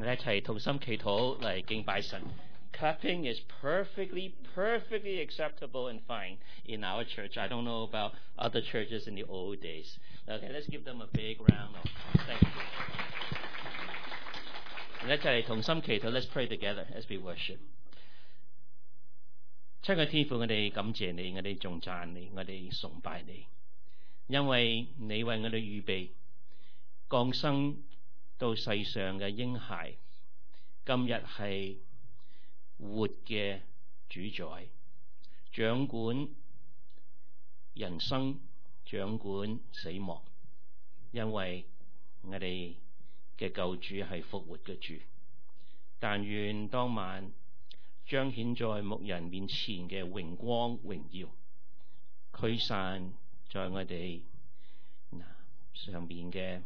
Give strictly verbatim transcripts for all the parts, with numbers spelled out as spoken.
我哋一齊同心祈禱嚟敬拜神。Clapping is perfectly, perfectly acceptable and fine in our church. I don't know about other churches in the old days. Okay, let's give them a big round of thank you. 我哋一齊同心祈禱 Let's pray together as we worship. 親愛天父，我哋感謝你，我哋頌讚你，我哋崇拜你，因為你為我哋預備降生到世上嘅嬰孩，今日係活嘅主宰，掌管人生，掌管死亡。因為我哋嘅救主係復活嘅主，但願當晚彰顯在牧人面前嘅榮光榮耀，驅散在我哋上面嘅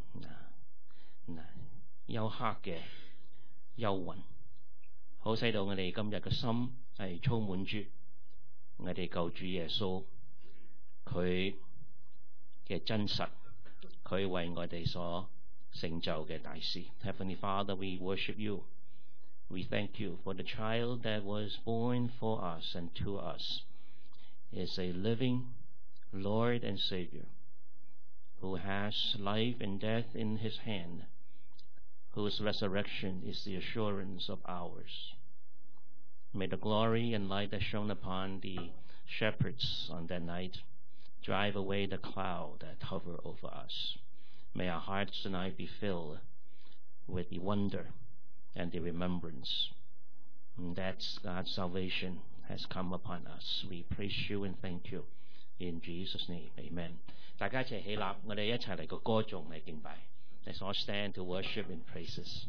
幽黑嘅幽雲，好使到我哋今日嘅心係充滿住我哋救主耶穌佢嘅真實，佢為我哋所成就嘅大事。 Heavenly Father, we worship you. We thank you for the child that was born for us and to us is a living Lord and Savior who has life and death in his hand, whose resurrection is the assurance of ours. May the glory and light that shone upon the shepherds on that night drive away the cloud that hover over us. May our hearts tonight be filled with the wonder and the remembrance that God's salvation has come upon us. We praise you and thank you. In Jesus' name, amen. 大家一齊起立，我哋一齊嚟個歌頌嚟敬拜。Let's all stand to worship and praises.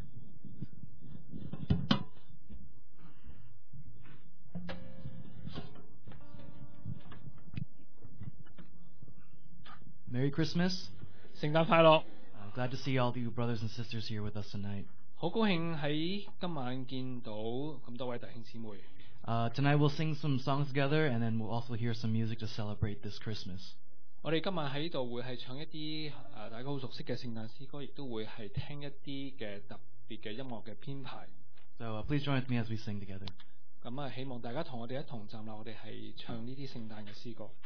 Merry Christmas. 聖誕快樂。 I'm glad to see all of you brothers and sisters here with us tonight. 好高興喺今晚見到咁多位弟兄姊妹。 Uh, tonight we'll sing some songs together, and then we'll also hear some music to celebrate this Christmas. 我哋今晚喺度會係唱一啲誒、呃、大家好熟悉嘅聖誕詩歌，亦都會係聽一啲嘅特別嘅音樂嘅編排。 So uh, please join with me as we sing together. 咁啊，希望大家同我哋一同站立，我哋係唱呢啲聖誕嘅詩歌。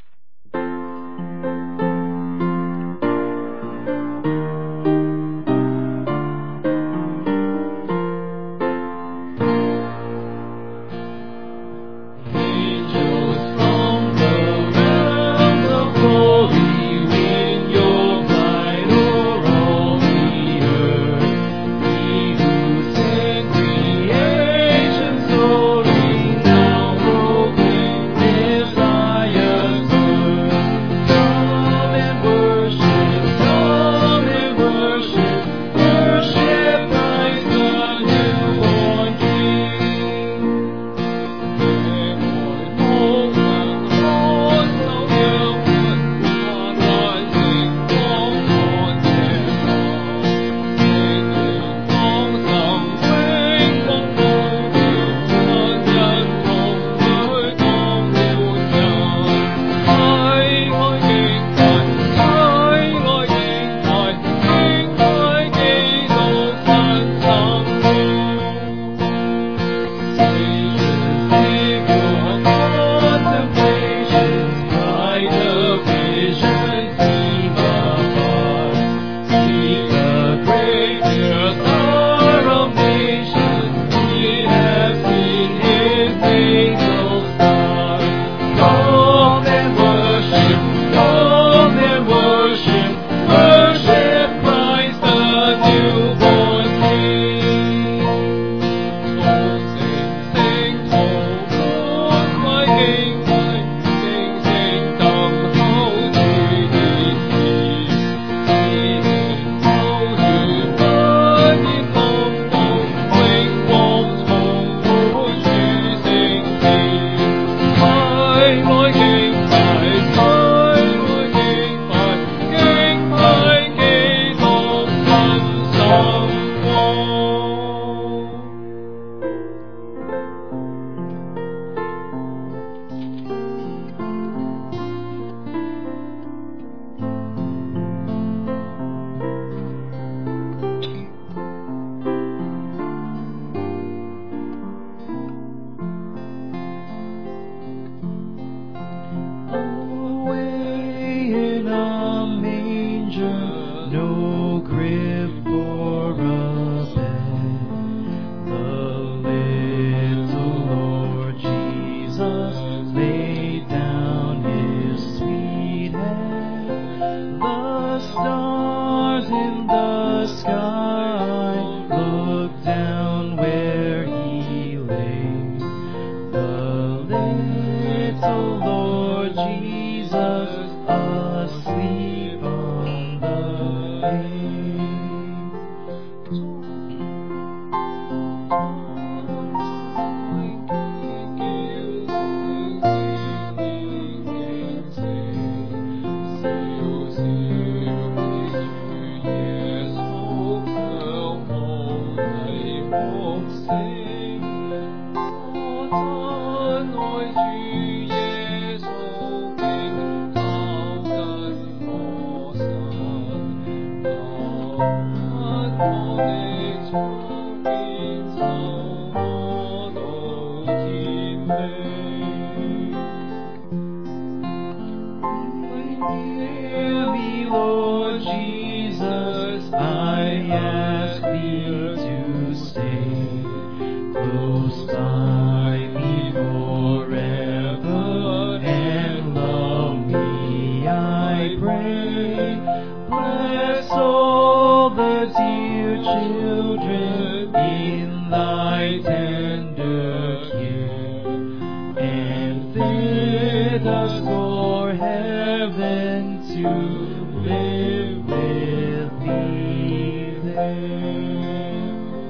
Hear me, Lord Jesus, I ask thee to stay close by me forever and love me, I pray. Bless all the dear children in thy tender care, and fit us for heaven to live with thee there.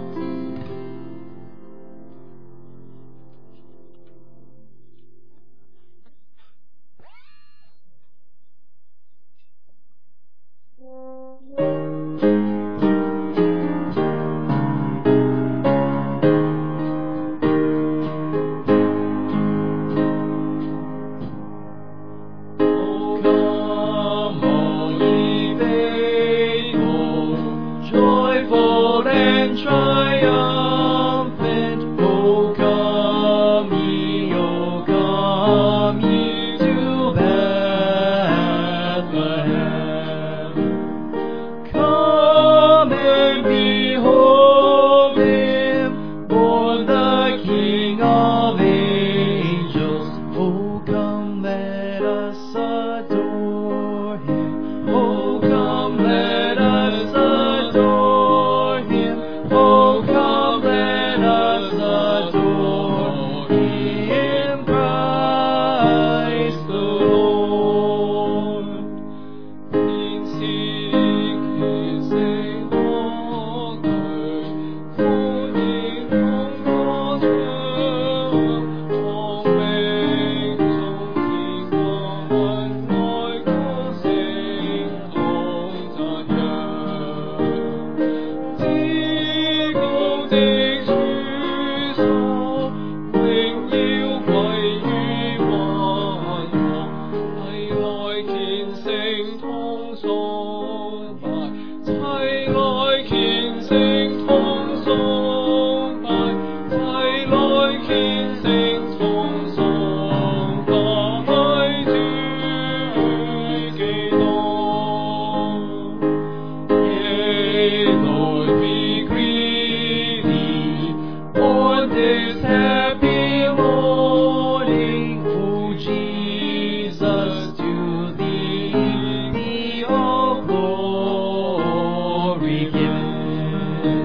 Oh, come, all ye faithful, joyful and triumphant. Oh, come ye, oh, come ye to Bethlehem. Come and behold him, born the King of angels. Oh, come, let us adore him. Oh, come, let us adore him. Oh, come, let us adore him, Christ the Lord. In secret sing honor, holding from God's will, all reigns on kingdom and like us sing songs on earth. Dig, oh, dig Jesus, wing you by you one I like in sing tong song by, I like in sing tong song by, I like in sing tong song by to get on. Yea, Lord, be greedy on this happy morning, O Jesus, to thee be all glory given.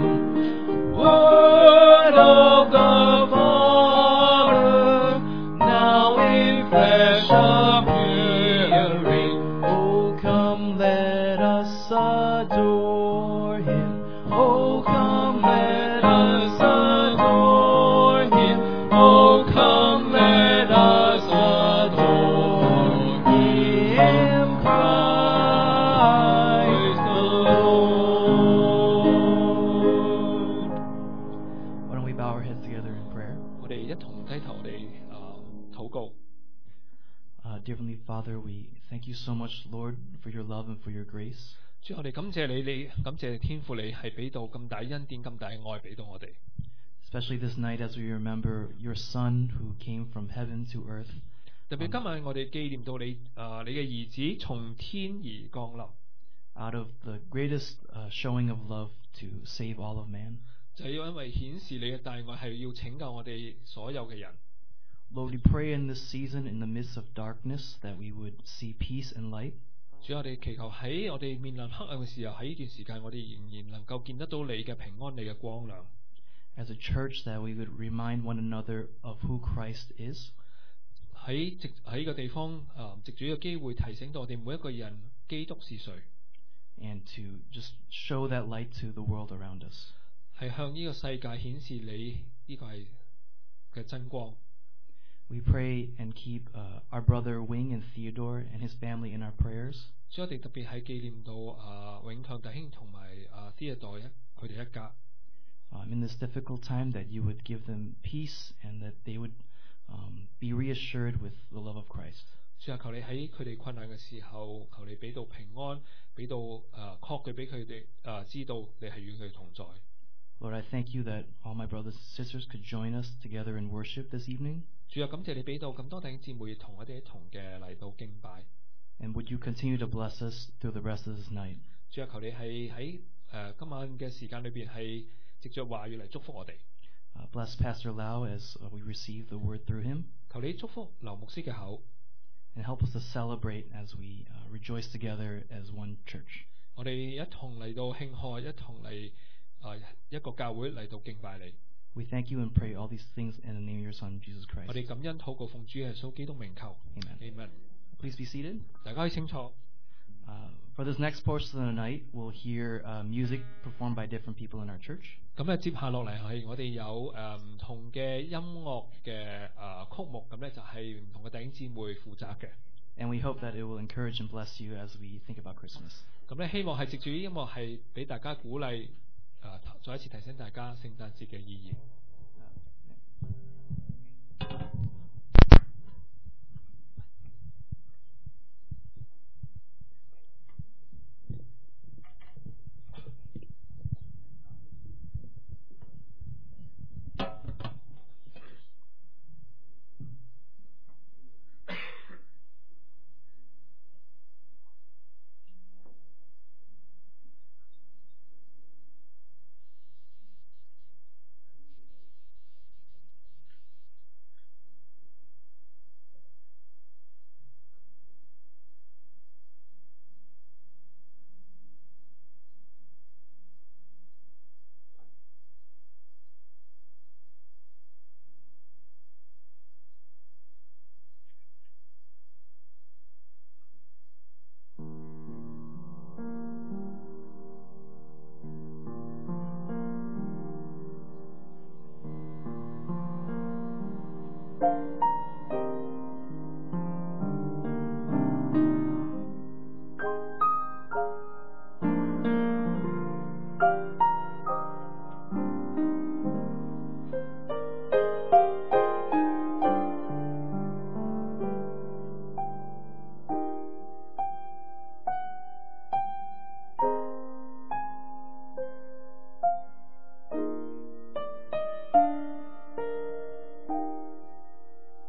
Word of the Father, now in flesh appearing. Oh, come, let us adore him. Oh, come, let us adore him. Oh, come, let us adore him, Christ the Lord. Why don't we bow our heads together in prayer? 我哋一同低頭，我哋啊禱告。 Uh, dear Heavenly Father, we thank you so much, Lord, for your love and for your grace. 主，我哋感謝你，你感謝天父，你係俾到咁大恩典、咁大嘅愛俾到我哋。 Especially this night as we remember your Son who came from heaven to earth. 特別今晚我哋紀念到你啊、你嘅兒子從天而降臨， Out of the greatest uh, showing of love to save all of man. 就係因為顯示你嘅大愛係要拯救我哋所有嘅人。 Lord, we pray in this season, in the midst of darkness, that we would see peace and light. 主，我哋祈求喺我哋面臨黑暗嘅時候，喺呢段時間我哋仍然能夠見得到你嘅平安、你嘅光亮。 As a church, that we would remind one another of who Christ is. 喺藉喺呢個地方啊，藉住呢個機會提醒到我哋每一個人基督是誰， And to just show that light to the world around us. 係向呢個世界顯示你呢個係嘅真光。 We pray and keep uh, our brother Wing and Theodore and his family in our prayers. 所以我哋特別係紀念到啊永強弟兄同埋啊 Theodore 佢哋一家。 Um, in this difficult time, that you would give them peace and that they would um, be reassured with the love of Christ. 主啊，求你喺佢哋困難嘅時候，求你俾到平安，俾到誒確據俾佢哋誒知道你係與佢同在。 Lord, I thank you that all my brothers and sisters could join us together in worship this evening. 主啊，感謝你俾到咁多弟兄姊妹同我哋一同嘅嚟到敬拜。 And would you continue to bless us through the rest of this night? 主啊，求你係喺誒今晚嘅時間裏邊係藉着話語嚟祝福我哋。 Uh, bless Pastor Lau as uh, we receive the word through him. 求你祝福劉牧師嘅口， And help us to celebrate as we uh, rejoice together as one church. 我哋一同嚟到慶賀，一同嚟誒、呃、一個教會嚟到敬拜你。 We thank you and pray all these things in the name of your Son, Jesus 我 Christ. 哋感恩禱告奉主耶穌基督名求。 Amen. Amen。 Please be seated. 大家可以清楚。 Uh, for this next portion of the night, we'll hear uh, music performed by different people in our church. 咁咧接下落嚟係我哋有誒唔同嘅音樂嘅誒曲目，咁咧就係唔同嘅弟兄姊妹負責嘅。 And we hope that it will encourage and bless you as we think about Christmas. 咁咧希望係藉住呢音樂係俾大家鼓勵，誒、呃、再一次提醒大家聖誕節嘅意義。 「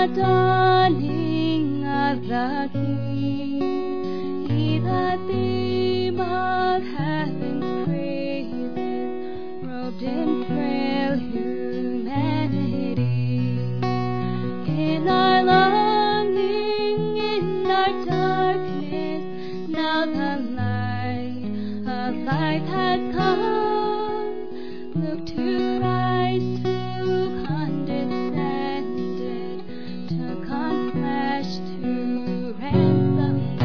the dawning of the King, He that beam of heaven's praises, robed in frail humanity. In our longing, in our darkness, now the light of life has come. Look to Christ who condescended, took on flesh to ransom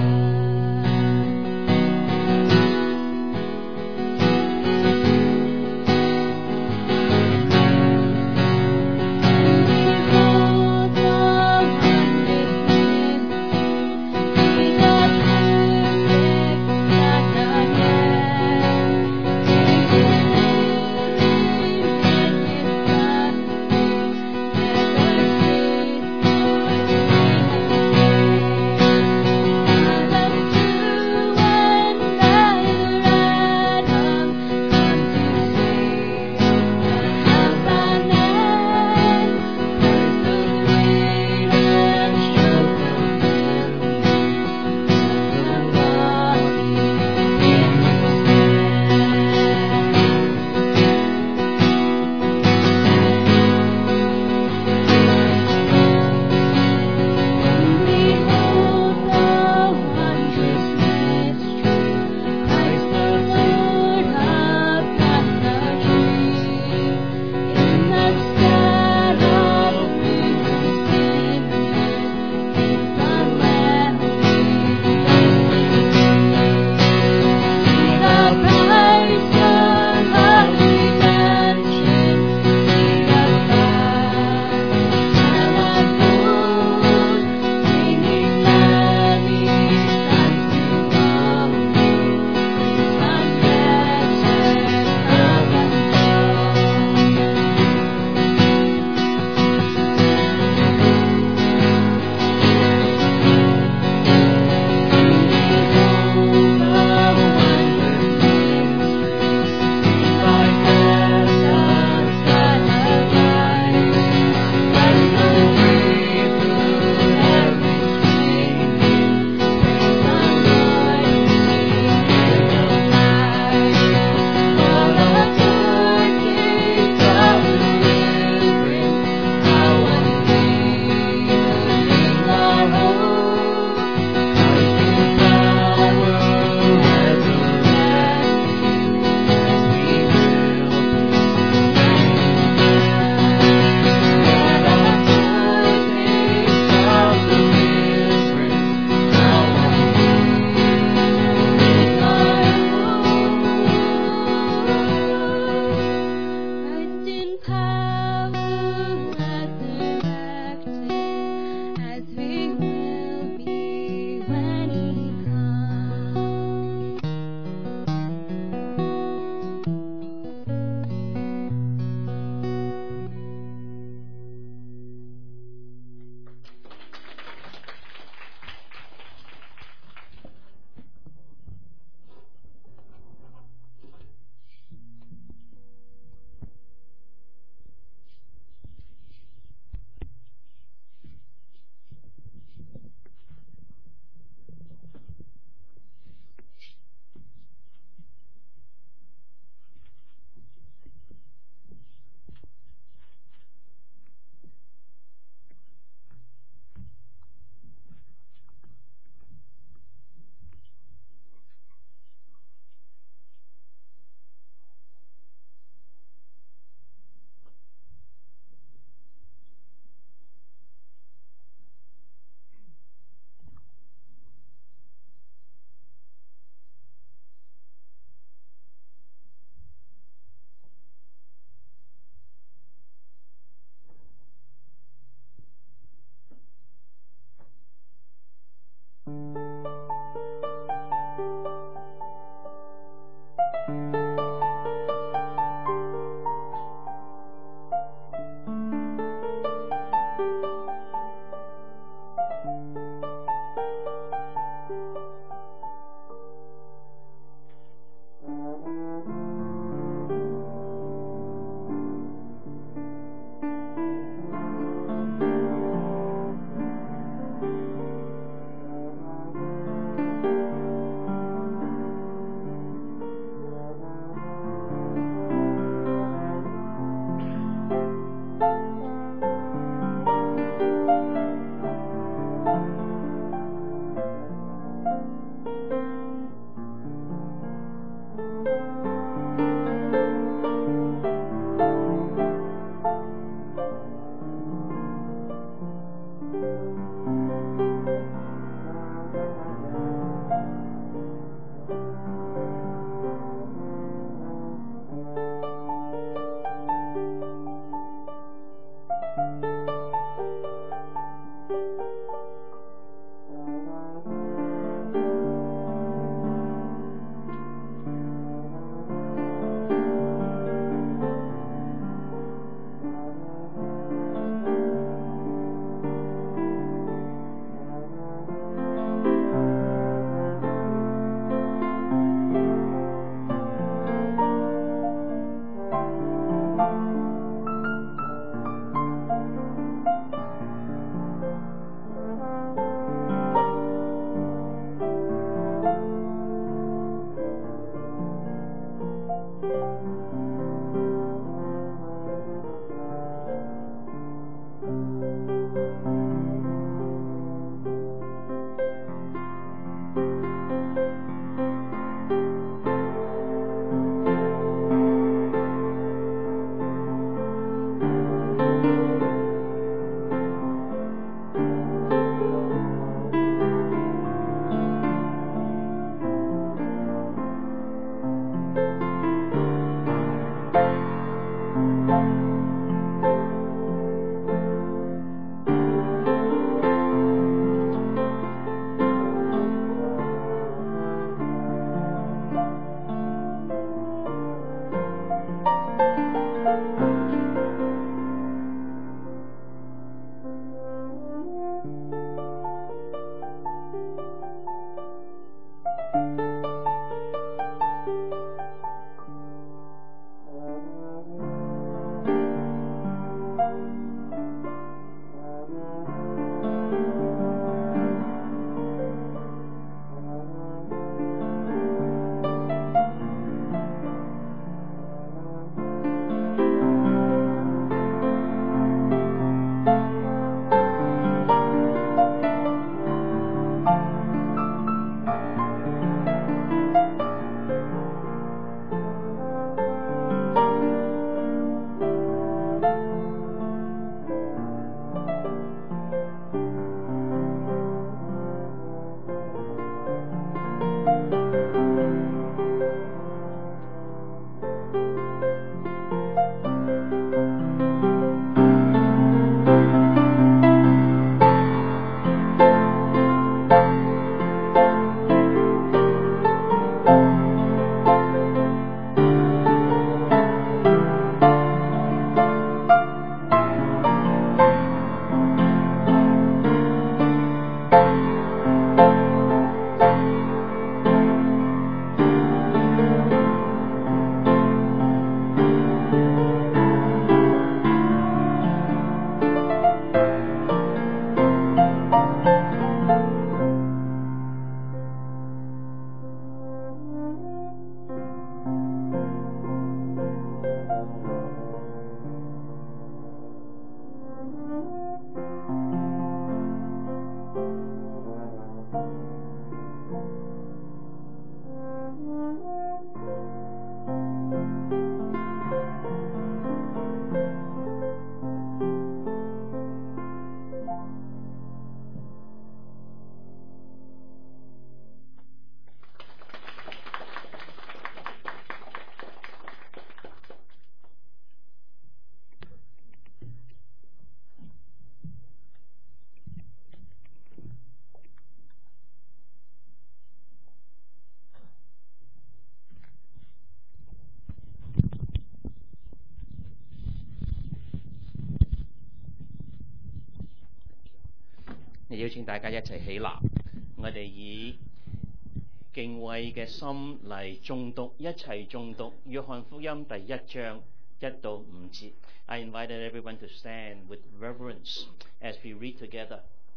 邀請大家一齊起立，我哋以敬畏嘅心嚟誦讀，一齊誦讀約翰福音第一章一到五節。I invited everyone to stand with reverence as we read together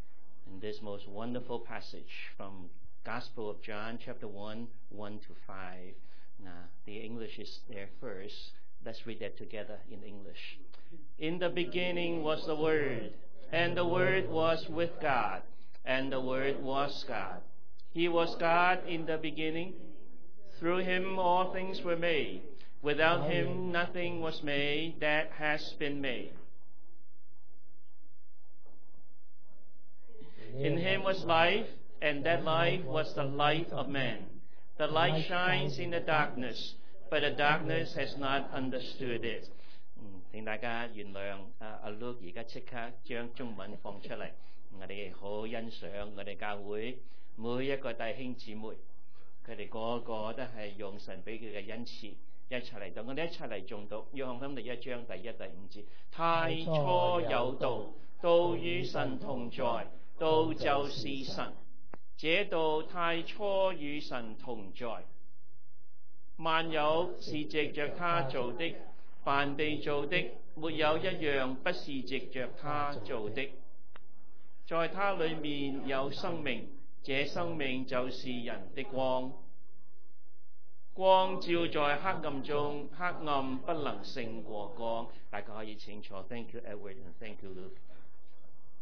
in this most wonderful passage from Gospel of John, chapter one, one to five. Now, the English is there first. Let's read that together in English. In the beginning was the Word, and the Word was with God, and the Word was God. He was God in the beginning. Through him all things were made. Without him nothing was made that has been made. In him was life, and that life was the light of man. The light shines in the darkness, but the darkness has not understood it. 嗯，請大家原諒啊，阿 Luke 而家即刻將中文放出嚟，我哋好欣賞我哋教會每一個弟兄姊妹，佢哋個個都係用神俾佢嘅恩賜，一齊嚟到，我哋一齊嚟誦讀約翰福音第一章第一、第五節。太初有道，道與神同在，道就是神。這道太初與神同在，萬有是藉着他做的，凡被造的，沒有一樣不是藉着他做的。在他裏面有生命，這生命就是人的光。光照在黑暗中，黑暗不能勝過光。大家可以請坐。Thank you, Edward, and thank you, Luke.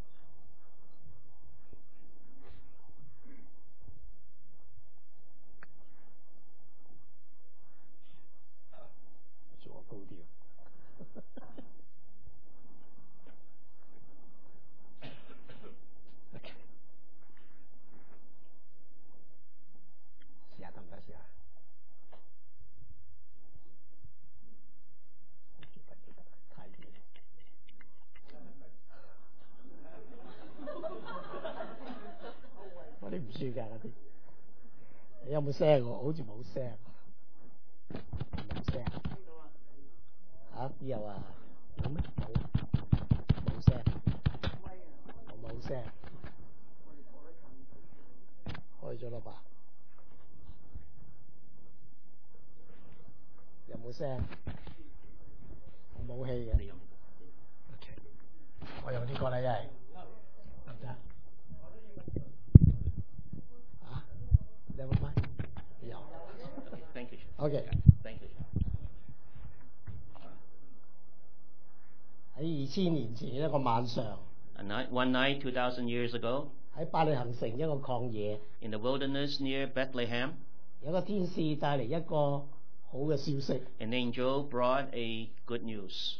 住㗎嗰啲。你有冇聲喎？好似冇聲，冇聲。嚇？邊有啊？有咩？冇，冇聲，我冇聲，開咗啦吧？有冇聲？我冇氣嘅。OK， 我用呢個啦，一係得唔得？啊？你有冇麥？有。 Thank you. OK。 Thank you. 喺二千年前一個晚上， A night, one night, two thousand years ago, 喺伯利恆城一個曠野， in the wilderness near Bethlehem, 有個天使帶嚟一個好嘅消息。 an angel brought a good news.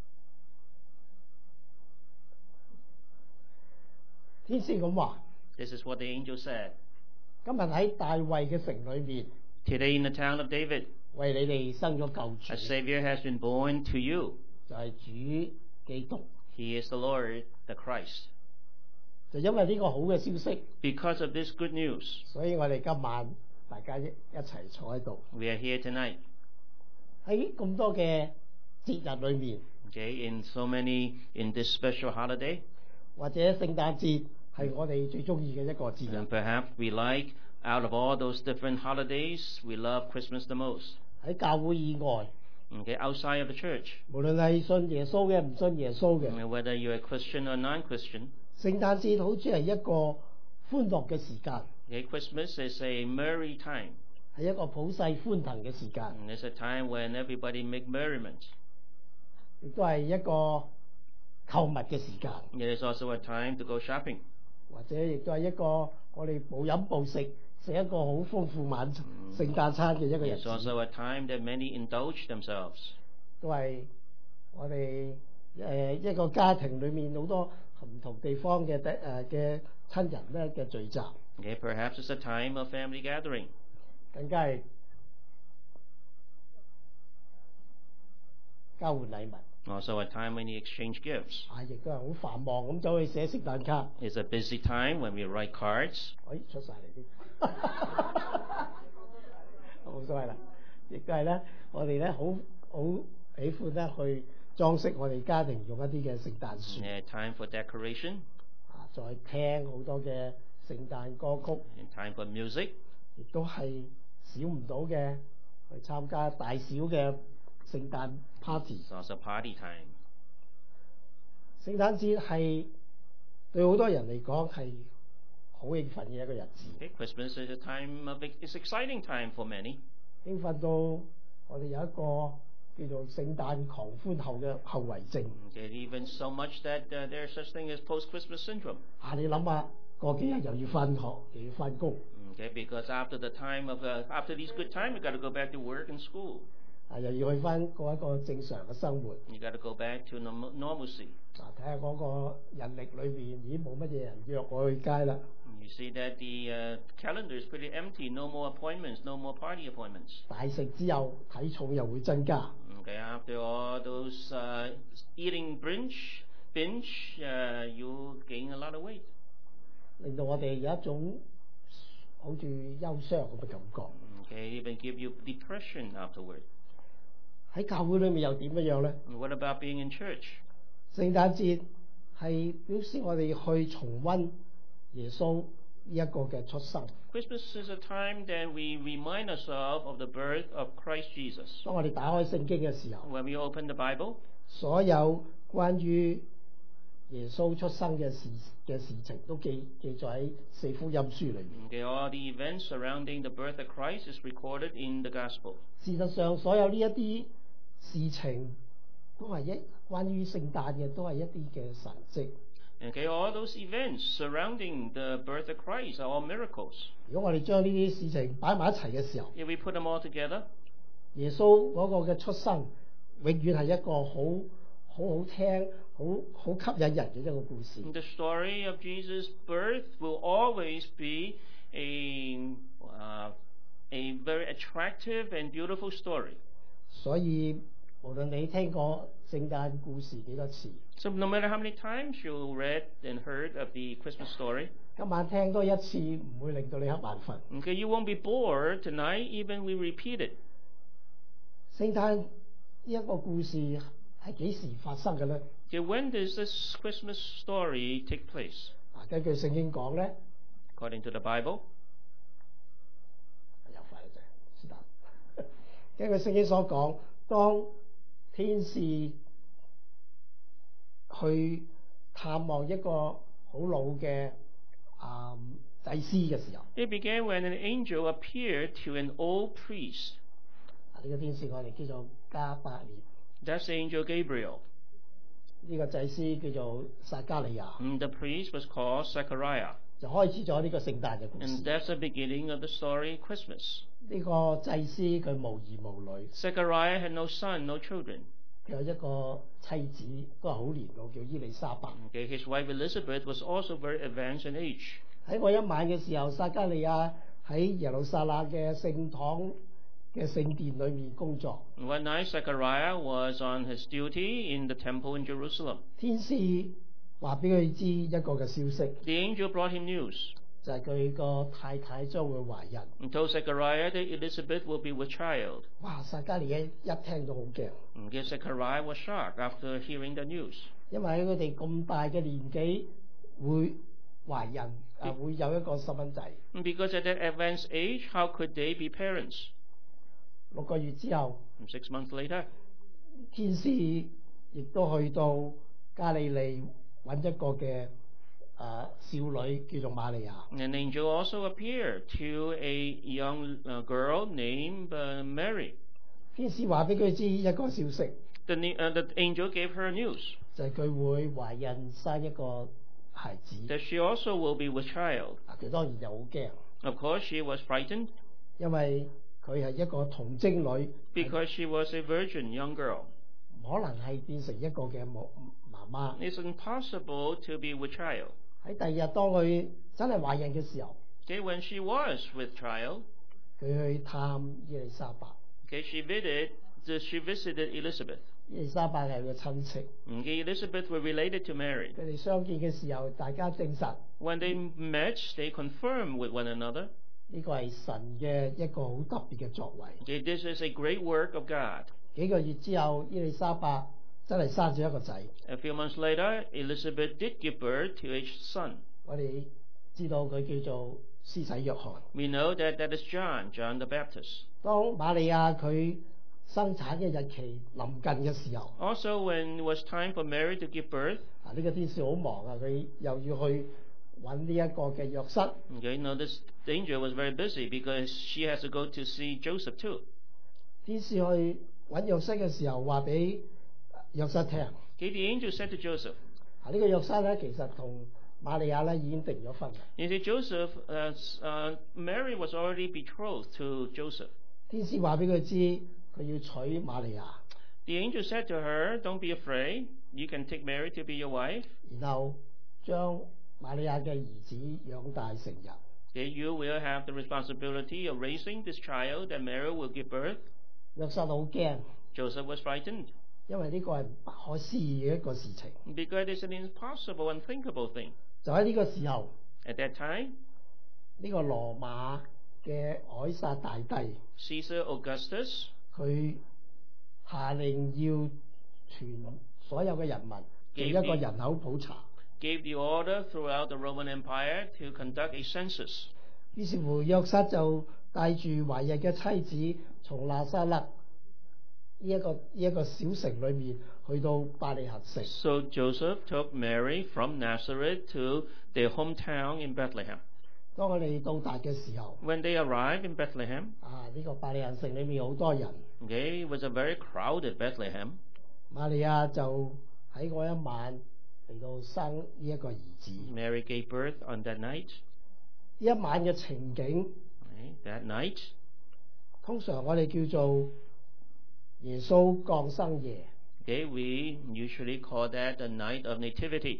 天使咁話： This is what the angel said. 今日喺大衛嘅城裏面， Today in the town of David, 為你哋生咗救 a 主， Savior has been born to you. 就係主基督。 He is the Lord, the Christ. 就因為呢個好嘅消息， Because of this good news, 所以我哋今晚大家一一齊坐喺度。 we are here tonight. 喺咁多嘅節日裏面， Okay, in so many, in this special holiday, 或者聖誕節係我哋最中意嘅一個節 and 日。 perhaps we like, out of all those different holidays, we love Christmas the most. 喺教會以外， Okay, outside of the church, 無論係信耶穌嘅、唔信耶穌嘅， whether you're a Christian or non-Christian, 聖誕節好似係一個歡樂嘅時間， okay, Christmas is a merry time. 係一個普世歡騰嘅時間， And it's a time when everybody make merriment. 亦都係一個購物嘅時間， It is also a time to go shopping. 或者亦都係一個我哋暴飲暴食，食一個好豐富晚餐聖誕餐嘅一個日 It's 子， also a time that many indulge themselves. 都係我哋誒、呃、一個家庭裏面好多唔同地方嘅誒嘅親人咧嘅聚集， Okay, perhaps it's a time of family gathering. 更加係交換禮物。 Also a time when you exchange gifts. 啊，亦都係好繁忙咁走去寫聖誕卡， It's a busy time when we write cards. 哎出晒嚟啲，冇所謂啦。亦都係咧，我哋咧好好喜歡咧去裝飾我哋家庭用一啲嘅聖誕樹， A time for decoration. 啊，再聽好多嘅聖誕歌曲， And time for music. 亦都係少唔到嘅去參加大小嘅聖誕 party。 It's also party time. 聖誕節係對好多人嚟講係好興奮嘅一個日子， Okay, Christmas is a time of it's exciting time for many. 興奮到我哋有一個叫做聖誕狂歡後嘅後遺症。 Okay, even so much that uh, there's such thing as post-Christmas syndrome. 啊，你諗下，過幾日又要翻學，又要翻工， Okay, because after the time of uh, after these good time, you got to go back to work and school. 啊，又要去翻過一個正常嘅生活。 You got to go back to norm- normalcy. 啊，睇下嗰個人力裏面已經冇乜嘢人約我去街啦。 You see that the uh, calendar is pretty empty. No more appointments. No more party appointments. 大食之後，體重又會增加。 Okay, after all those uh, eating binge, binge, uh, you gain a lot of weight. 令到我哋有一種好似憂傷咁嘅感覺。 Okay, even give you depression afterward. 喺教會裏面又點樣樣咧？ And what about being in church? 聖誕節係表示我哋去重溫耶穌呢一個嘅出生。 Christmas is a time that we remind ourselves of the birth of Christ Jesus. 當我哋打開聖經嘅時候， When we open the Bible, 所有關於耶穌出生嘅事嘅事情都記記載喺四福音書裏面。 okay, all the events surrounding the birth of Christ is recorded in the Gospel. 事實上，所有呢一啲事情都係一關於聖誕嘅，都係一啲嘅神蹟。 Okay, all those events surrounding the birth of Christ are all miracles. 如果我哋將呢啲事情擺埋一齊嘅時候， If we put them all together, 耶穌嗰個嘅出生，永遠係一個好好好聽、好好吸引人嘅一個故事。 the story of Jesus' birth will always be a uh, a very attractive and beautiful story. 所以無論你聽過聖誕故事幾多次， So no matter how many times you read and heard of the Christmas story, 今晚聽多一次唔會令到你瞌眼瞓。 Okay, you won't be bored tonight, even we repeat it. 聖誕呢一個故事係幾時發生嘅咧？ Okay, when does this Christmas story take place? 啊，根據聖經講咧， According to the Bible, 又快啫，是但。根據聖經所講，當天使去探望一個好老嘅啊、嗯、祭司嘅時候， it began when an angel appeared to an old priest. 啊呢、這個天使我哋叫做加百列， That's the angel Gabriel. 呢、這個祭司叫做撒加利亞， And the priest was called Zechariah. 就開始咗呢個聖誕嘅故 And 事。 that's the beginning of the story Christmas. 呢個祭司佢無兒無女， Zechariah had no son, no children. 佢有一個妻子都係好年老，叫伊麗莎白。 Okay, his wife Elizabeth was also very advanced in age. 喺嗰一晚嘅時候，撒加利亞喺耶路撒冷嘅聖堂嘅聖殿裏面工作。 One night, Zechariah was on his duty in the temple in Jerusalem. 天使話俾佢知一個嘅消息， The angel brought him news 就係佢個太太將會懷孕。 and told Zechariah that Elizabeth will be with child. 哇！撒加利亞一聽到好驚， Okay, Zechariah was shocked after hearing the news. 因為喺佢哋咁大嘅年紀會懷孕啊，會有一個細蚊仔。 Because at that advanced age, how could they be parents? 六個月之後， And six months later, 天使亦都去到加利利揾一個嘅啊少女叫做瑪利亞。 an angel also appeared to a young uh, girl named uh, Mary. 天使話俾佢知一個消息， The, ne- uh, the angel gave her news 就係佢會懷孕生一個孩子。 that she also will be with child. 啊，佢當然又好驚， Of course, she was frightened 因為佢係一個童貞女， because she was a virgin young girl. 唔可能係變成一個嘅母媽媽。 It's impossible to be with child. 喺第二日當佢真係懷孕嘅時候， Okay, when she was with child, 佢去探伊麗莎白。 okay, she visited, she visited Elizabeth. 伊麗莎白係佢嘅親戚， Okay, Elizabeth were related to Mary. 佢哋相見嘅時候，大家證實 When they met, they confirmed with one another. 呢個係神嘅一個好特別嘅作為。 Okay, this is a great work of God. 幾個月之後，伊麗莎白真係生咗一個仔。 A few months later, Elizabeth did give birth to a son. 我哋知道佢叫做施洗約翰。 We know that that is John, John the Baptist. 當瑪利亞佢生產嘅日期臨近嘅時候， Also, when it was time for Mary to give birth, 啊呢、個天使好忙啊，佢又要去揾呢一個嘅約瑟。 okay, now this the angel was very busy because she has to go to see Joseph too. 天使去揾約瑟嘅時候，話俾約瑟聽，啊 Okay, the angel said to Joseph, 呢、個約瑟咧其實同瑪利亞咧已經訂咗婚啦。 you see, Joseph, uh, s- uh, Mary was already betrothed to Joseph. 天使話俾佢知，佢要娶瑪利亞， The angel said to her, don't be afraid. You can take Mary to be your wife. 然後將瑪利亞嘅兒子養大成人。 Okay, you will have the responsibility of raising this child that Mary will give birth. 約瑟好驚， Joseph was frightened 因為呢個係不可思議嘅一個事情。 because it's an impossible, unthinkable thing. 就喺呢個時候， At that time, 呢、個羅馬嘅凱撒大帝， Caesar Augustus 佢下令要全所有嘅人民做一個人口普查。 gave the order throughout the Roman Empire to conduct a census. 於是乎，約瑟就帶住懷孕嘅妻子，從拿撒勒呢一個呢一個小城裏面去到伯利恆城。 So Joseph took Mary from Nazareth to their hometown in Bethlehem. 當我哋到達嘅時候， When they arrived in Bethlehem, 啊呢、個伯利恆城裏面好多人， okay, it was a very crowded Bethlehem. 瑪利亞就喺嗰一晚嚟到生呢一個兒子。 Mary gave birth on that night. 呢一晚嘅情景， Okay, that night, 通常我哋叫做耶穌降生夜。 okay, we usually call that the night of nativity.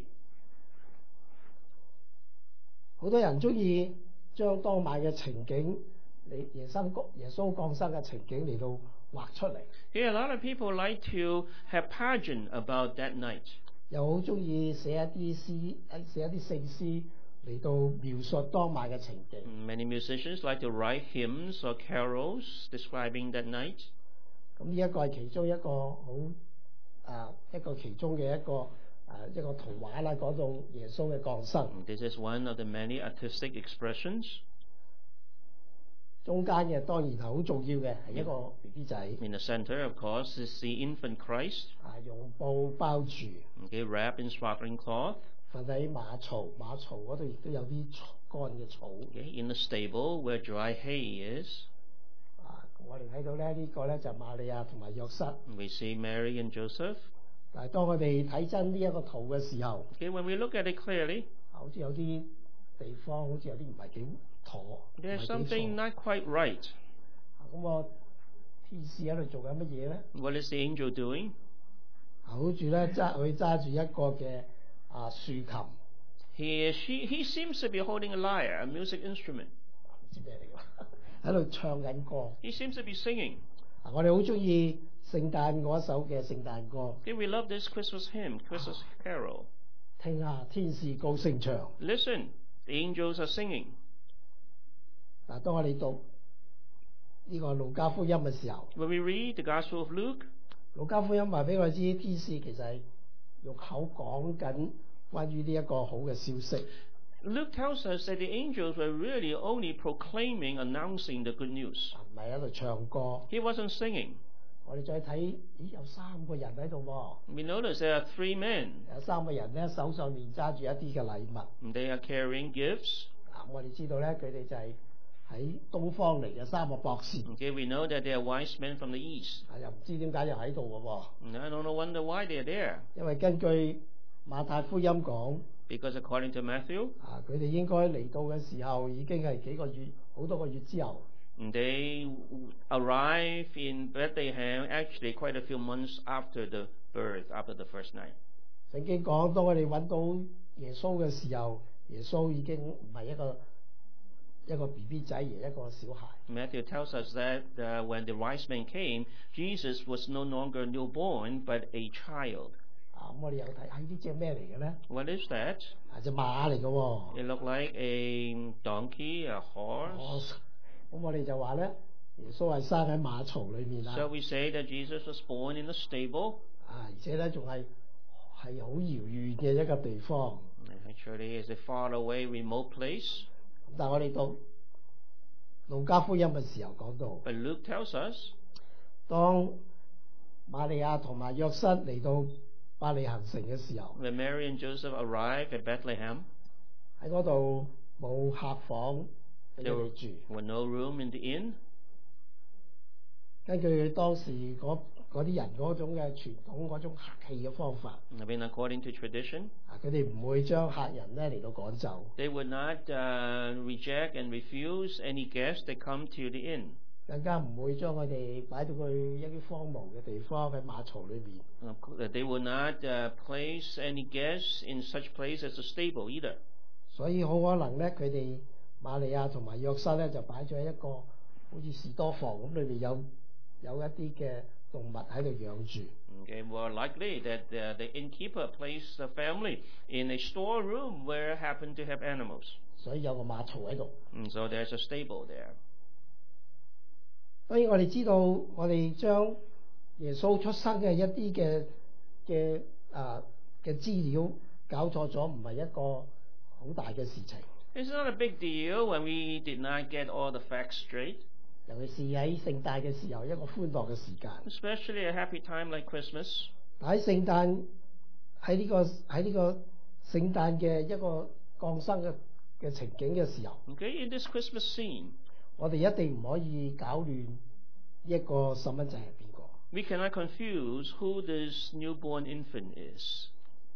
好多人中意將當晚嘅情景嚟耶穌耶穌降生嘅情景嚟到畫出嚟， Okay, a lot of people like to have pageant about that night. 又好中意寫一啲詩，寫一啲聖詩嚟到描述當晚嘅情景。 Many musicians like to write hymns or carols describing that night. 咁呢一個係其中一個好啊一個其中嘅一個啊一個圖畫啦，講到耶穌嘅降生。 This is one of the many artistic expressions. 中間嘅當然係好重要嘅，係一個 B B 仔 In the center, of course, is the infant Christ, 啊，用布包住， okay, wrapped in swaddling cloth. 瞓喺馬槽，馬槽嗰度亦都有啲草乾嘅草。 Okay, in the stable where dry hay is. 啊，我哋睇到咧呢、這個咧就瑪利亞同埋約瑟。 We see Mary and Joseph. 但係當我哋睇真呢一個圖嘅時候， Okay, when we look at it clearly, 好似有啲地方好似有啲唔係幾妥，唔係 there's 幾 something 錯。 not quite right. 咁我天使喺度做緊乜嘢咧？ What is the angel doing? 好住咧揸佢揸住一個嘅啊豎琴， He, she, he seems to be holding a lyre, a music instrument. 唔知咩嚟㗎，喺度唱緊歌。 He seems to be singing. 啊，我哋好中意聖誕嗰首嘅聖誕歌， Okay, we love this Christmas hymn, Christmas carol. 聽下天使高聲唱。 Listen, the angels are singing. 嗱，當我哋讀呢個路加福音嘅時候， When we read the Gospel of Luke, 路加福音話俾我知，天使其實係用口講緊關於呢一個好嘅消息。 Luke tells us that the angels were really only proclaiming, announcing the good news. 唔係喺度唱歌。 He wasn't singing. 我哋再睇，咦，有三個人喺度喎， We notice there are three men. 有三個人咧手上面揸住一啲嘅禮物。 They are carrying gifts. 嗱，我哋知道咧，佢哋就係喺東方嚟嘅三個博士。 Okay, we know that they are wise men from the east. 啊，又唔知點解又喺度嘅喎， And I don't know wonder why they are there. 因為根據馬太福音講， Because according to Matthew, 啊，佢哋應該嚟到嘅時候已經係幾個月、好多個月之後。 they arrive in Bethlehem actually quite a few months after the birth, after the first night. 聖經講，當我哋揾到耶穌嘅時候，耶穌已經唔係一個一個 B B 仔，而係一個小孩。 Matthew tells us that uh, when the wise men came, Jesus was no longer newborn, but a child. 啊，咁我哋又睇，係呢只咩嚟嘅咧？ What is that? 係隻馬嚟嘅喎。 It looked like a donkey, a 哦 horse. 咁我哋就話咧，耶穌係生喺馬槽裏面啦。 So we say that Jesus was born in a stable. 啊，而且咧仲係係好遙遠嘅一個地方。 Actually, it's a far away, remote place. 但係我哋讀路加福音嘅時候講到， But Luke tells us 當瑪利亞同埋約瑟嚟到伯利恆城嘅時候， when Mary and Joseph arrived at Bethlehem, 喺嗰度冇客房俾佢 there were, 哋住。 were no room in the inn. 根據當時嗰嗰啲人嗰種嘅傳統嗰種客氣嘅方法， I mean, according to tradition, 啊，佢哋唔會將客人咧嚟到趕走， they would not uh, reject and refuse any guests that come to the inn. 更加唔會將佢哋擺到去一啲荒蕪嘅地方喺馬槽裏面。 Of course, they would not uh, place any guests in such place as a stable either. 所以好可能咧，佢哋瑪利亞同埋約瑟咧就擺咗喺一個好似士多房咁，裏面有有一啲嘅動物喺度養住。 Okay, more likely that uh, the innkeeper placed the family in a storeroom where happened to have animals. 所以有個馬槽喺度。 And so there's a stable there. 當然我哋知道，我哋將耶穌出生嘅一啲嘅嘅啊嘅資料搞錯咗，唔係一個好大嘅事情。 It's not a big deal when we did not get all the facts straight, 尤其是喺聖誕嘅時候，一個歡樂嘅時間。 especially a happy time like Christmas. 但喺聖誕喺呢個喺呢個聖誕嘅一個降生嘅嘅情景嘅時候， Okay, in this Christmas scene, 我哋一定唔可以搞亂一個細蚊仔係邊個。 we cannot confuse who this newborn infant is.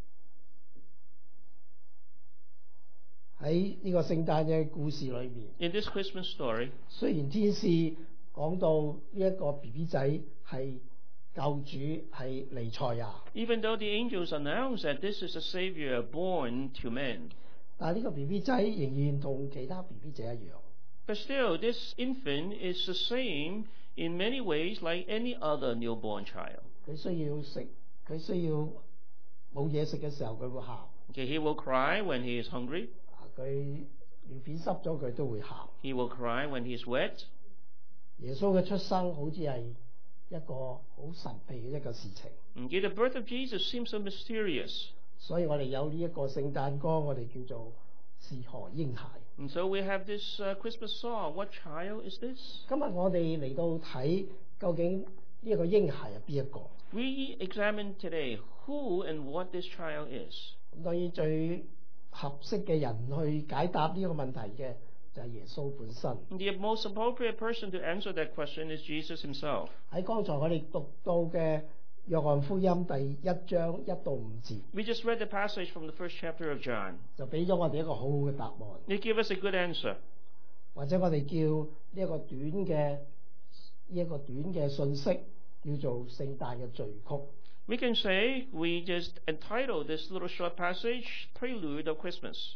喺呢個聖誕嘅故事裏面， In this Christmas story, 雖然天使講到呢一個 B B 仔係救主係彌賽亞， even though the angels announced that this is a Savior born to men, 但係呢個 B B 仔仍然同其他 B B 仔一樣。 but still, this infant is the same in many ways like any other newborn child. 佢需要食，佢需要冇嘢食嘅時候，佢會喊。 Okay, he will cry when he is hungry. 啊佢尿片濕咗佢都會喊。 He will cry when he's wet. 耶穌嘅出生好似係一個好神秘嘅一個事情， Okay, the birth of Jesus seems so mysterious. 所以我哋有呢一個聖誕歌，我哋叫做是何嬰孩。 And so we have this uh, Christmas song. What child is this? 今日我哋嚟到睇究竟呢一個嬰孩係邊一個？ We examine today who and what this child is. 咁當然最合適嘅人去解答呢個問題嘅就係耶穌本身。 The most appropriate person to answer that question is Jesus himself. 喺剛才我哋讀到嘅約翰福音第一章一到五節， We just read the passage from the first chapter of John. 就俾咗我哋一個好好嘅答案， They give us a good answer. 或者我哋叫呢一個短嘅呢一個短嘅信息叫做聖誕嘅序曲。 We can say we just entitle this little short passage Prelude of Christmas.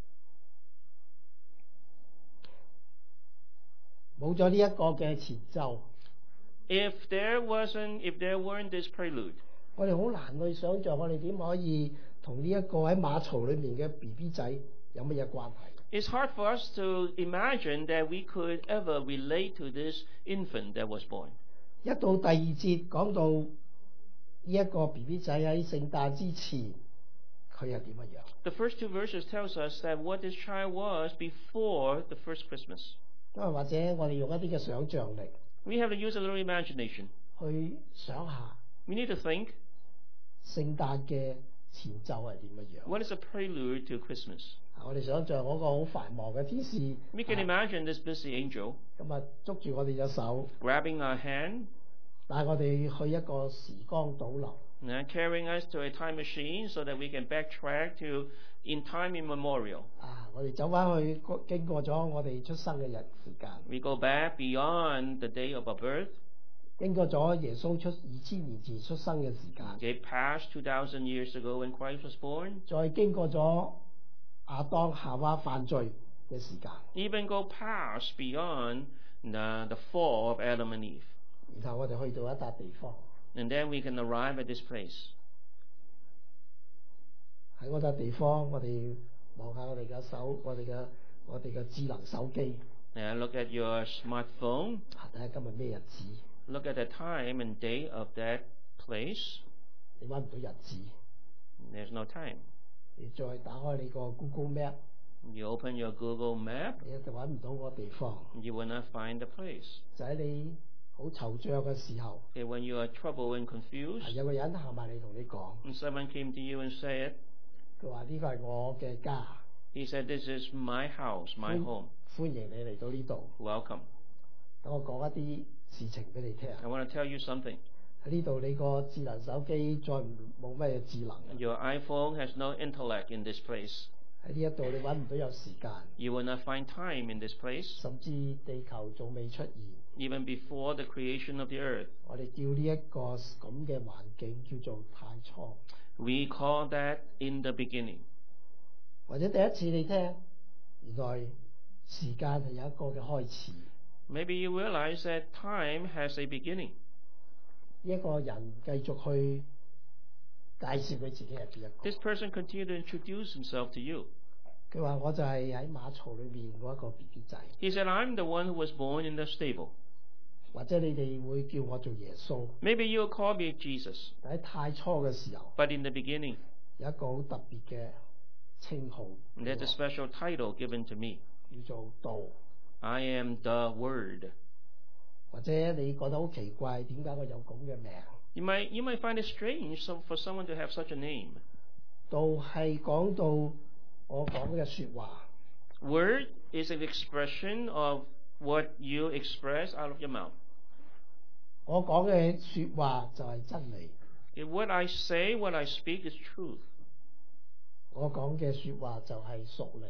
冇咗呢一個嘅前奏， If there wasn't, if there weren't this prelude, 我哋好難去想像我哋點可以同呢一個喺馬槽裏面嘅 B B 仔有乜嘢關係？ it's hard for us to imagine that we could ever relate to this infant that was born. 一到第二節講到呢一個 B B 仔喺聖誕之前，佢係點乜樣？ The first two verses tells us that what this child was before the first Christmas. 因為或者我哋用一啲嘅想像力 We have to use a little imagination. 去想下 We need to think, 聖誕嘅前奏係點乜樣？ what is a prelude to Christmas? 我哋想像嗰個好繁忙嘅天使， We can 啊 imagine this busy angel 咁啊捉住我哋隻手， grabbing our hand 帶我哋去一個時光倒流。 and carrying us to a time machine so that we can backtrack to in time immemorial. 啊！我哋走翻去經過咗我哋出生嘅日時間， We go back beyond the day of our birth. 經過咗耶穌出二千年前出生嘅時間， Okay, past two thousand years ago when Christ was born. 再經過咗亞當夏娃犯罪嘅時間， Even go past beyond the, the fall of Adam and Eve. 然後我哋去到一笪地方， And then we can arrive at this place. 喺嗰笪地方，我哋望下我哋嘅手，我哋嘅我哋嘅智能手機， Now look at your smartphone. 啊睇下今日咩日子， Look at the time and date of that place. 你揾唔到日子， There's no time. 你再打開你個 Google Map， You open your Google Map, 你就揾唔到嗰個地方， you will not find the place. 就喺你好惆悵嘅時候， Okay, when you are troubled and 啊 confused, 有個人行埋嚟同你講， and someone came to you and said, 佢話呢個係我嘅家， he said, this is my house, my 歡 home. 歡迎你嚟到呢度。 Welcome. 等我講一啲事情俾你聽。 I want to tell you something. 喺呢度你個智能手機再唔冇咩智能嘅， Your iPhone has no intellect in this place. 喺呢一度你揾唔到有時間， You will not find time in this place, 甚至地球仲未出現。 even before the creation of the earth. 我哋叫呢一個咁嘅環境叫做太初， We call that in the beginning. 或者第一次你聽，原來時間係有一個嘅開始。 Maybe you realize that time has a beginning. 呢一個人繼續去介紹佢自己係邊一 This 個。 person continued to introduce himself to you. 佢話我就係喺馬槽裏面嗰一個 B B 仔， He said, I'm the one who was born in the stable. 或者你哋會叫我做耶穌。 Maybe you'll call me Jesus. 但喺太初嘅時候， But in the beginning, 有一個好特別嘅稱號， there's a special title given to me. 叫做道。 I am the Word. 或者你覺得好奇怪，點解我有咁嘅名？ You might, you might find it strange so- for someone to have such a name. 道係講到我講嘅説話， Word is an expression of what you express out of your mouth. 我講嘅説話就係真理， If what I say, what I speak is truth. 我講嘅説話就係屬靈，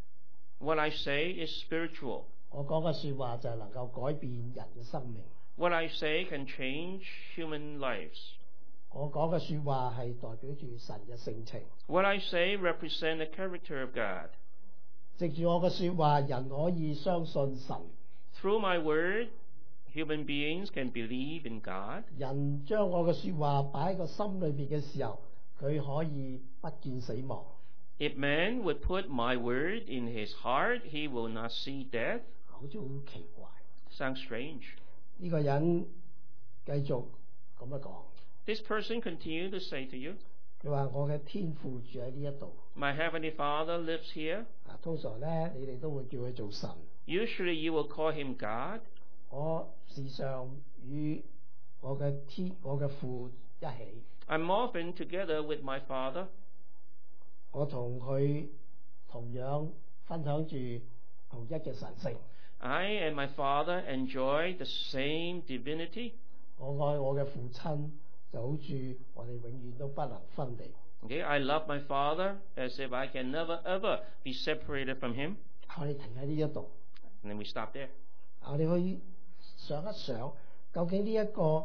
What I say is spiritual. 我講嘅説話就係能夠改變人嘅生命， What I say can change human lives. 我講嘅説話係代表住神嘅性情。 What I say represent the character of God. 藉住我嘅説話，人可以相信神， Through my word, human beings can believe in God. 人將我嘅説話擺喺個心裏邊嘅時候，佢可以不見死亡。 If man would put my word in his heart, he will not see death. 好似好奇怪。 Sounds strange. 呢個人繼續咁樣講， This person continued to say to you, 佢話我嘅天父住喺呢一度。 My heavenly Father lives here. 啊，通常咧你哋都會叫佢做神。 Usually you will call him God. 我時常與我嘅天我嘅父一起， I'm often together with my Father. 我同佢同樣分享住同一嘅神性。 I and my Father enjoy the same divinity. 我愛我嘅父親就好似我哋永遠都不能分離。 Okay, I love my Father as if I can never ever be separated from him. 我哋停喺呢一度， And then we stop there. 我哋去想一想，究竟呢一個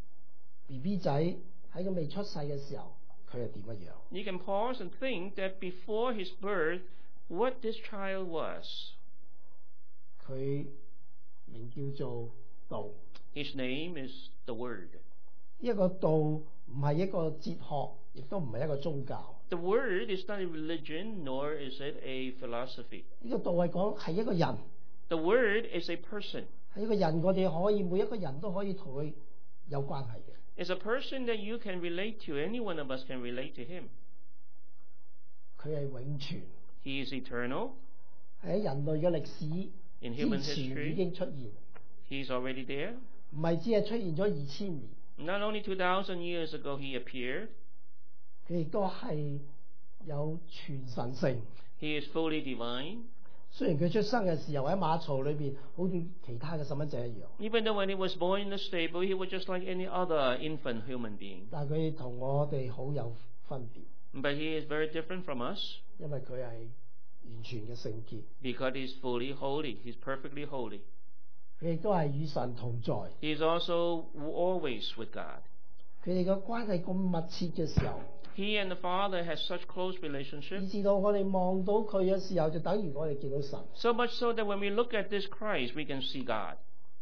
B B 仔喺佢未出世嘅時候，佢係點樣？ You can pause and think that before his birth, what this child was. 佢名叫做道， His name is the Word. 呢一個道唔係一個哲學，亦都唔係一個宗教。 The Word is not a religion, nor is it a philosophy. 呢個道係講係一個人， The Word is a person. 係一個人，我哋可以每一個人都可以同佢有關係嘅。 It's a person that you can relate to. Any one of us can relate to him. 佢係永存， He is eternal. 喺人類嘅歷史 In 之 human 前 history 已經出現， He's already there. 唔係只係出現咗二千年， Not only two thousand years ago he appeared, 佢亦都係有全神性。 he is fully divine. 雖然佢出生嘅時候喺馬槽裏邊，好似其他嘅細蚊仔一樣， Even though when he was born in the stable, he was just like any other infant human being. 但係佢同我哋好有分別， But he is very different from us 因為佢係完全嘅聖潔， because he's fully holy. He's perfectly holy. 佢亦都係與神同在。 He is also always with God. 佢哋嘅關係咁密切嘅時候， He and the Father has such close 以 relationship, 至到我哋望到佢嘅時候，就等於我哋見到神。 so much so that when we look at this Christ, we can see God.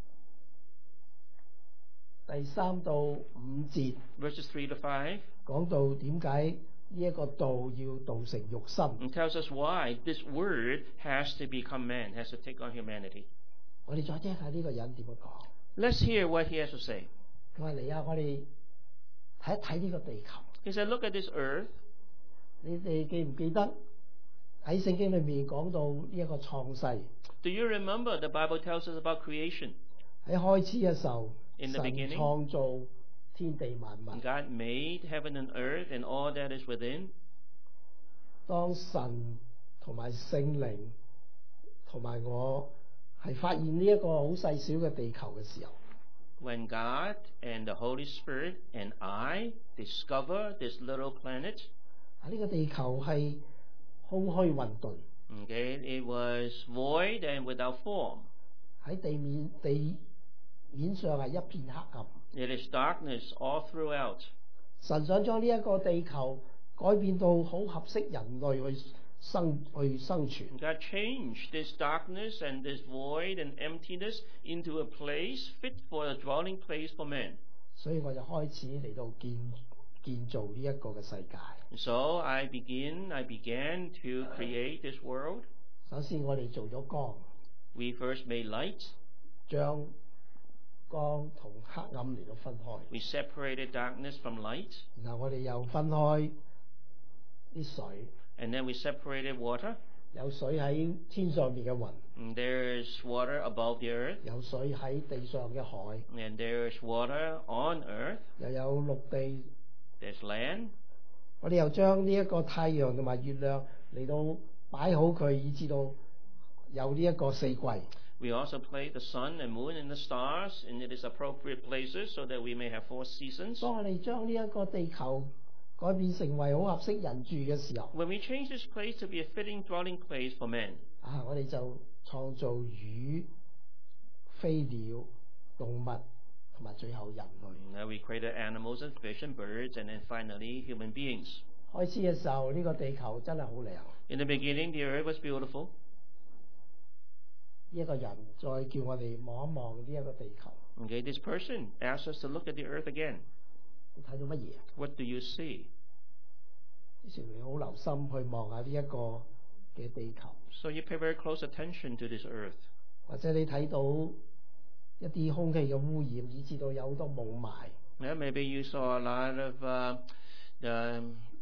第三到五節 Verses three to five 講到點解呢一個道要道成肉身。 and tells us why this word has to become man, has to take on humanity. 我哋再聽下呢個人點樣講。 Let's hear what he has to say. 佢話嚟啊，我哋睇一睇呢個地球。 He said, look at this earth. 你哋記唔記得喺聖經裏面講到呢一個創世？ Do you remember the Bible tells us about creation? 喺開始嘅時候， In 神 the beginning 創造天地萬物。 God made heaven and earth and all that is within. 當神同埋聖靈同埋我係發現呢一個好細小嘅地球嘅時候， When God and the Holy Spirit and I discover this little planet, 啊呢個地球係空虛混沌， okay, it was void and without form. 喺地面地面上係一片黑暗。 It is darkness all throughout. 神想將呢一個地球改變到好合適人類去生去生存。 God changed this darkness and this void and emptiness into a place fit for a dwelling place for man. 所以我就開始嚟到建建造呢一個嘅世界。 So I begin, I began to create this world. 首先我哋做咗光， We first made light. 將光同黑暗嚟到分開。 We separated darkness from light. 然後我哋又分開啲水， And then we separated water. 有水喺天上面嘅雲， And there's water above the earth. 有水喺地上嘅海， And there's water on earth. 又有陸地。 There's land. 我哋又將呢一個太陽同埋月亮嚟到擺好佢，以至到有呢一個四季。 We also place the sun and moon and the stars in its appropriate places so that we may have four seasons. 當我哋將呢一個地球改變成為好合適人住嘅時候， When we change this place to be a fitting dwelling place for man, 啊，我哋就創造魚、飛鳥、動物同埋最後人類。 now we created animals and fish and birds, and then finally human beings. 開始嘅時候，呢、個地球真係好靚。 In the beginning, the earth was beautiful. 呢一個人再叫我哋望一望呢一個地球， Okay, this person asked us to look at the earth again. 你睇到乜嘢？ What do you see? 於是你好留心去望下呢一個嘅地球， So you pay very close attention to this earth. 或者你睇到一啲空氣嘅污染，以至到有好多霧霾。 Yeah, maybe you saw a lot of uh, the,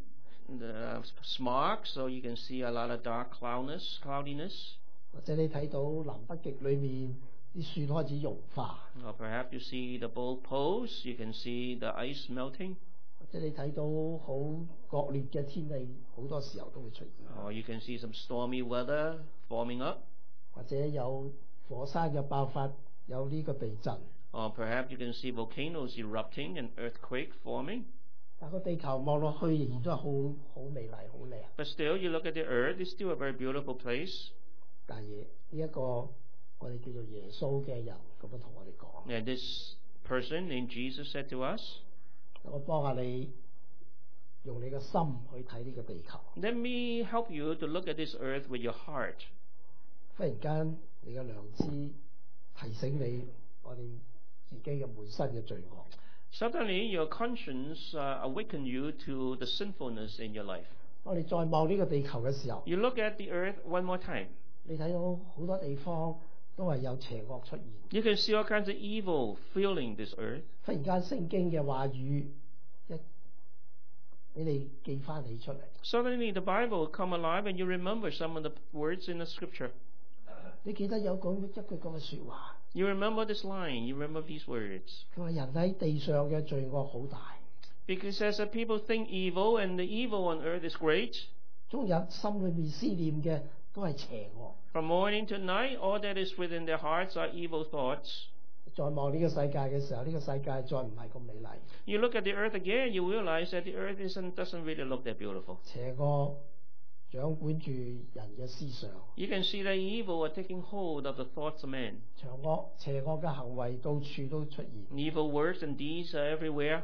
the smog, so you can see a lot of dark cloudiness, cloudiness. 或者你睇到南北極裏面啲雪開始融化， Or perhaps you see the pole poles, you can see the ice melting. 或者你睇到好惡劣嘅天氣，好多時候都會出現。 Or you can see some stormy weather forming up. 或者有火山嘅爆發，有呢個地震。 Or perhaps you can see volcanoes erupting and earthquake forming. 但個地球望落去仍然都係好好美麗、好靚。 But still, you look at the earth, it's still a very beautiful place. 但係呢一個我哋叫做耶穌嘅人咁樣同我哋講， And this person named Jesus said to us, 我幫下你用你嘅心去睇呢個地球。 let me help you to look at this earth with your heart. 忽然間，你嘅良知提醒你，我哋自己嘅本身嘅罪惡。 Suddenly, your conscience uh, awaken you to the sinfulness in your life. 當你再望呢個地球嘅時候， You look at the earth one more time. 你睇到好多地方都係有邪惡出現。 You can see all kinds of evil filling this earth. 忽然間，聖經嘅話語一俾你記翻起出嚟。 Suddenly, the Bible come alive and you remember some of the words in the scripture. 你記得有講一句咁嘅説話， You remember this line, you remember these words. 佢話人喺地上嘅罪惡好大， Because it says that people think evil and the evil on earth is great. 終日心裏面思念嘅都係邪惡。 From morning to night, all that is within their hearts are evil thoughts. 再望呢個世界嘅時候，呢、個世界再唔係咁美麗， You look at the earth again, you realize that the earth isn't, doesn't really look that beautiful. 邪惡掌管住人嘅思想， You can see that evil are taking hold of the thoughts of men. 邪惡邪惡嘅行為到處都出現。 Evil words and deeds are everywhere.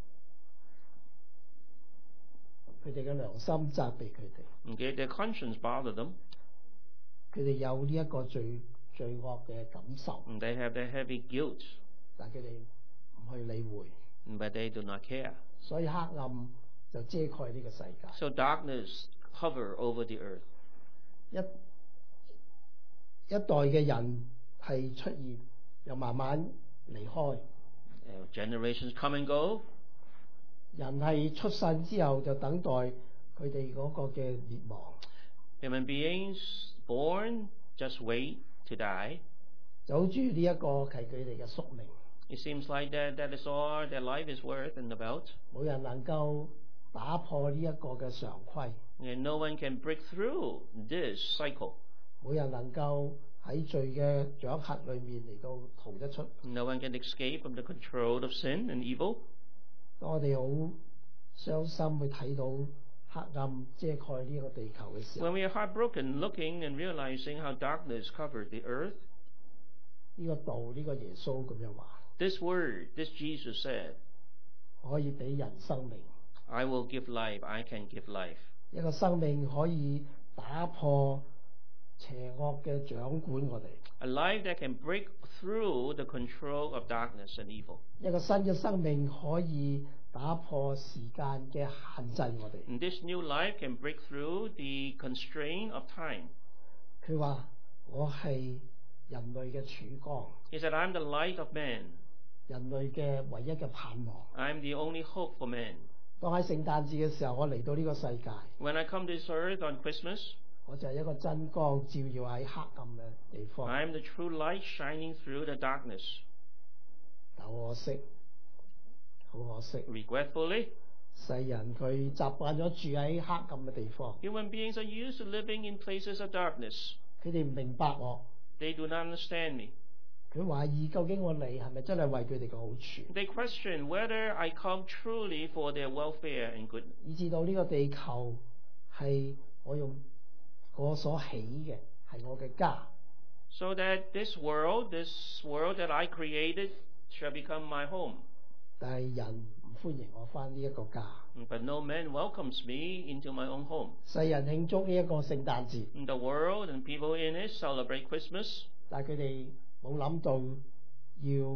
佢哋嘅良心責備佢哋， Okay, their conscience bother them, 佢哋有呢一個罪罪惡嘅感受， and they have that heavy guilt, 但佢哋唔去理會， but they do not care. 所以黑暗就遮蓋呢個世界。 So darkness hover over the earth. 一一代嘅人係出現，又慢慢離開。 Uh, generations come and go. 人係出世之後就等待佢哋嗰個嘅滅亡。 Human beings born just wait to die. 就好似呢一個係佢哋嘅宿命， It seems like that that is all their life is worth and about. 冇人能夠打破呢一個嘅常規， And no one can break through this cycle. 冇人能夠喺罪嘅掌轄裏面嚟到逃得出。 No one can escape from the control of sin and evil. 當我哋好傷心去睇到黑暗遮蓋呢個地球嘅時候， When we are heartbroken looking and realizing how darkness covered the earth, 呢個道呢個耶穌咁樣話， this word, this Jesus said, 可以俾人生命， I will give life, I can give life. 一個生命可以打破邪惡嘅掌管我哋， A life that can break through the control of darkness and evil. 一個新嘅生命可以打破時間嘅限制我哋。 And this new life can break through the constraint of time. 佢話：我係人類嘅曙光， He said, I'm the light of man. 人類嘅唯一嘅盼望。 I'm the only hope for man. 當喺聖誕節嘅時候，我嚟到呢個世界， When I come to this earth on Christmas, 我就係一個真光照耀喺黑暗嘅地方。 I'm the true light shining through the darkness. 但好可惜，好可惜， Regretfully, 世人佢習慣咗住喺黑暗嘅地方， human beings are used to living in places of darkness. 佢哋唔明白我， They do not understand me. 佢懷疑究竟我嚟係咪真係為佢哋嘅好處， They question whether I come truly for their welfare and good. 以至到呢個地球係我用我所起嘅，係我嘅家。 So that this world, this world that I created, shall become my home. 但係人唔歡迎我翻呢一個家。 But no man welcomes me into my own home. 世人慶祝呢一個聖誕節， The world and people in it celebrate Christmas, 但係佢哋冇諗到要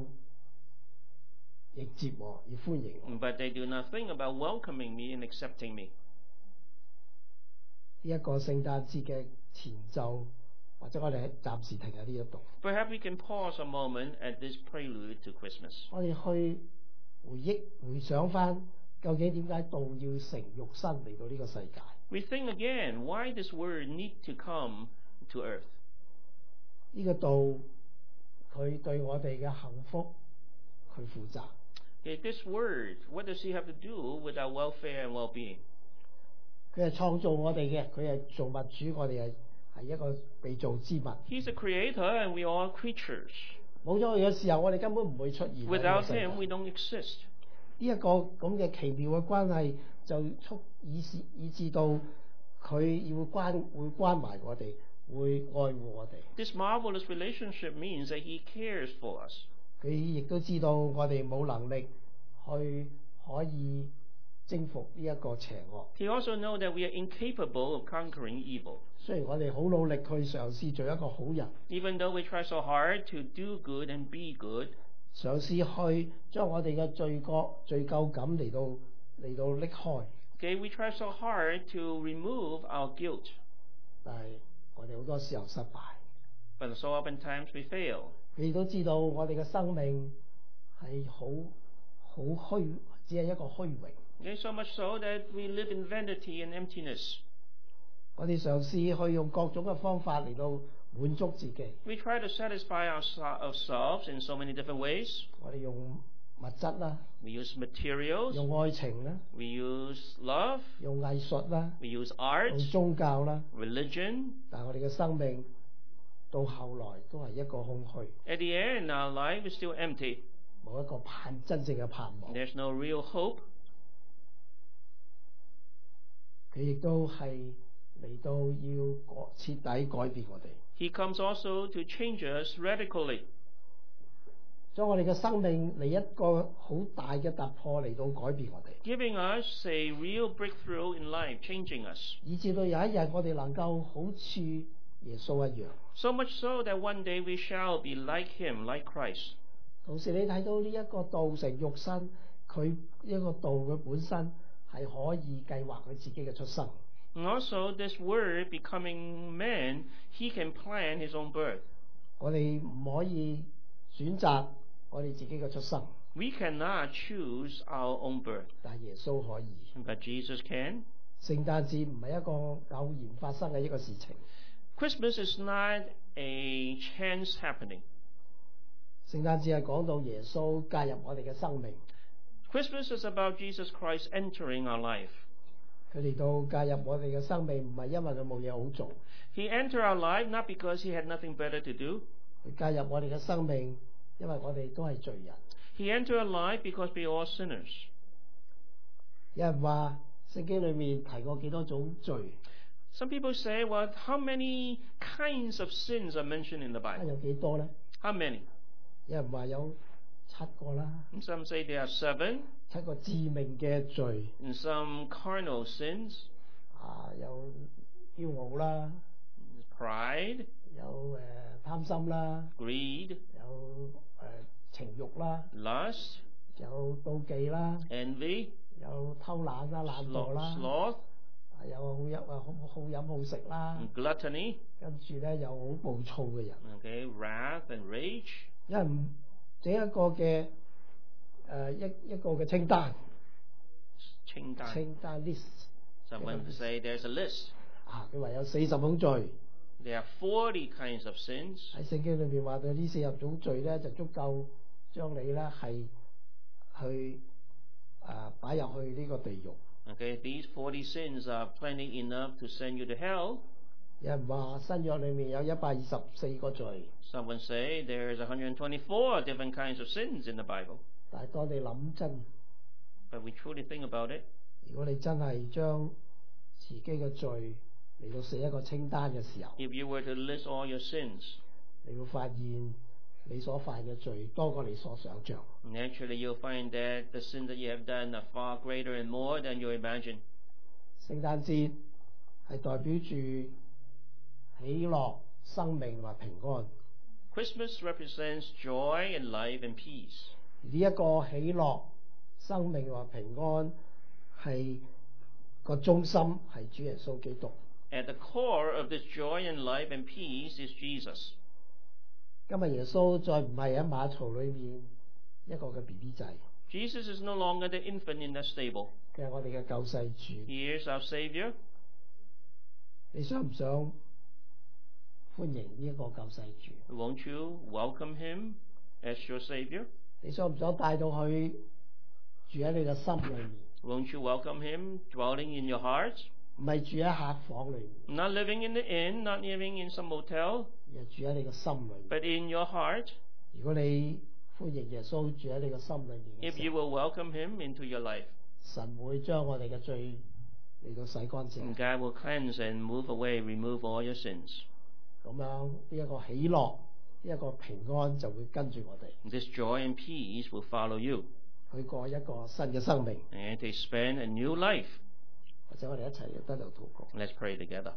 迎接我，要歡迎我。 but they do not think about welcoming me and accepting me. 一個聖誕節嘅前奏，或者我哋暫時停喺呢一度。 Perhaps we can pause a moment at this prelude to Christmas. 我哋去回憶、回想翻，究竟點解道要成肉身嚟到呢個世界？ We think again, why this word need to come to earth? 呢個道佢對我哋嘅幸福佢負責。 Okay, this word, what does he have to do with our welfare and well-being? 佢係創造我哋嘅，佢係造物主，我哋係係一個被造之物。 He's a creator and we are creatures. 冇咗佢嘅時候，我哋根本唔會出現喺呢個 Without 世界。 him, we don't exist. 呢一個咁嘅奇妙嘅關係，就促以致以致到佢要關會關埋我哋，會愛護我哋。 This marvelous relationship means that he cares for us. 佢亦都知道我哋冇能力去可以征服呢一個邪惡。 He also knows that we are incapable of conquering evil. 雖然我哋好努力去嘗試做一個好人， Even though we try so hard to do good and be good, 嘗試去將我哋嘅罪惡、罪疚感嚟到嚟到拎開， okay, we try so hard to remove our guilt. 但係我哋好多時候失敗。 But so oftentimes we fail. 佢都知道我哋嘅生命係好好虛，只係一個虛榮。 Okay, so much so that we live in vanity and emptiness. 我哋嘗試去用各種嘅方法嚟到滿足自己。 We try to satisfy our, ourselves in so many different ways. 我哋用物質啦， We use materials, 用愛情啦， we use love, 用藝術啦， we use 用 art, 宗教啦， religion. 但係我哋嘅生命到後來都係一個空虛， At the end, our life is still empty. 冇一個盼真正嘅盼望。 There's no real hope. 佢亦都係嚟到要改徹底改變我哋， He comes also to change us radically, 將我哋嘅生命嚟一個好大嘅突破嚟到改變我哋， giving us a real breakthrough in life, changing us. 以至到有一日我哋能夠好似耶穌一樣。 So much so that one day we shall be like him, like Christ. 同時你睇到呢一個道成肉身，佢一個道佢本身係可以計劃佢自己嘅出生。 And also, this word becoming man, he can plan his own birth. 我哋唔可以選擇我哋自己嘅出生， We cannot choose our own birth, 但係耶穌可以。 but Jesus can. 聖誕節唔係一個偶然發生嘅一個事情， Christmas is not a chance happening. 聖誕節係講到耶穌加入我哋嘅生命， Christmas is about Jesus Christ entering our life. 佢嚟到加入我哋嘅生命，唔係因為佢冇嘢好做， He entered our life not because he had nothing better to do. 佢加入我哋嘅生命，因為我哋都係罪人。 He entered our life because we are all sinners. 有人話聖經裏面提過幾多種罪， Some people say, well, how many kinds of sins are mentioned in the 啊 Bible? 有幾多呢？ How many? 有人話有七個啦， And some say there are seven, 七個致命嘅罪， and some carnal sins, 啊有驕傲啦， pride, 有誒、呃、貪心啦， greed, 有誒、呃、情慾啦， lust, 有妒忌啦， envy, 有偷懶啦、懶惰 sloth, 啦， sloth, 啊有好飲啊好好飲好食啦， and gluttony, 跟住咧有好暴躁嘅人， okay, wrath and rage. 有人整一個嘅誒、呃、一一個嘅清單， 清單。 清單 list Someone say there's a list. 啊，佢話有四十種罪。 There are forty kinds of sins. 喺聖經裏面話到呢四十種罪咧，就足夠將你咧係去誒擺入去呢個地獄。 Okay, these forty sins are plenty enough to send you to hell. 有人話新約裏面有一百二十四個罪， Someone say there's one hundred twenty-four different kinds of sins in the Bible. 但係當你諗真， But we truly think about it. 如果你真係將自己嘅罪嚟到寫一個清單嘅時候， If you were to list all your sins, 你會發現你所犯嘅罪多過你所想像。 and actually you'll find that the sins that you have done are far greater and more than you imagine. 聖誕節係代表住喜樂、生命或平安。 Christmas represents joy and life and peace. 呢一個喜樂、生命或平安係個中心係主耶穌基督。 at the core of this joy and life and peace is Jesus. 今日耶穌再唔係喺馬槽裏面一個嘅 B B 仔， Jesus is no longer the infant in the stable. 佢係我哋嘅救世主。 He is our Savior. 你想唔想歡迎呢一個救世主？ Won't you welcome him as your Savior? 你想唔想帶到佢住喺你嘅心裏面？ Won't you welcome him dwelling in your heart? 唔係住喺客房裏面， Not living in the inn, not living in some motel, 而係住喺你嘅心裏面。 but in your heart. 如果你歡迎耶穌住喺你嘅心裏面嘅 If 時 you 候， will welcome him into your life, 神會將我哋嘅罪嚟到洗乾淨。 God will cleanse and move away, remove all your sins. 咁樣呢一個喜樂，呢一個平安就會跟住我哋 This joy and peace will follow you, 去過一個新嘅生命。 and they spend a new life. 或者我哋一齊嚟得到禱告。 Let's pray together.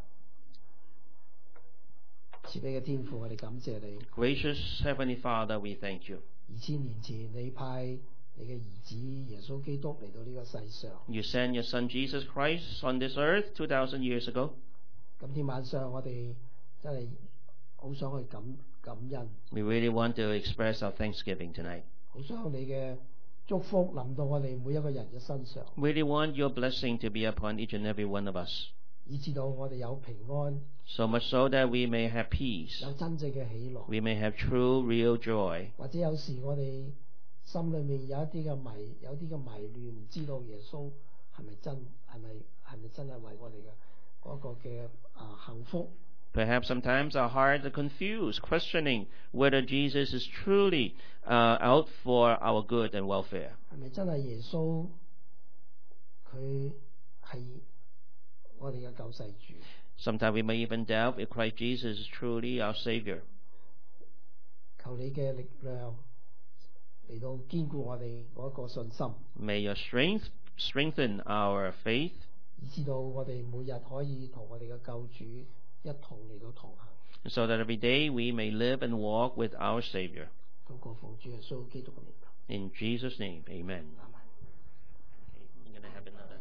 慈悲嘅天父，我哋感謝你。 Gracious Heavenly Father, we thank you. 二千年前，你派你嘅兒子耶穌基督嚟到呢個世上。 You sent your Son Jesus Christ on this earth two thousand years ago. 今天晚上，我哋真係好想去感感恩， We really want to express our thanksgiving tonight. 好想你嘅祝福臨到我哋每一個人嘅身上， Really want your blessing to be upon each and every one of us, 以至到我哋有平安， so much so that we may have peace. 有真正嘅喜樂。 We may have true, real joy. 或者有時我哋心裏面有一啲嘅迷，有啲嘅迷亂，唔知道耶穌係咪真，係咪係咪真係為我哋嘅嗰個嘅啊幸福。 Perhaps sometimes our hearts are confused, questioning whether Jesus is truly uh, out for our good and welfare. 係咪真係耶穌佢係我哋嘅救世主？ Sometimes we may even doubt if Christ Jesus is truly our Savior. 求你嘅力量嚟到堅固我哋嗰一個信心， May your strength strengthen our faith, 以至到我哋每日可以同我哋嘅救主一同嚟到同行。 so that every day we may live and walk with our Savior. 禱告奉主耶穌基督嘅名。 In Jesus' name, amen. Okay, I'm gonna have another.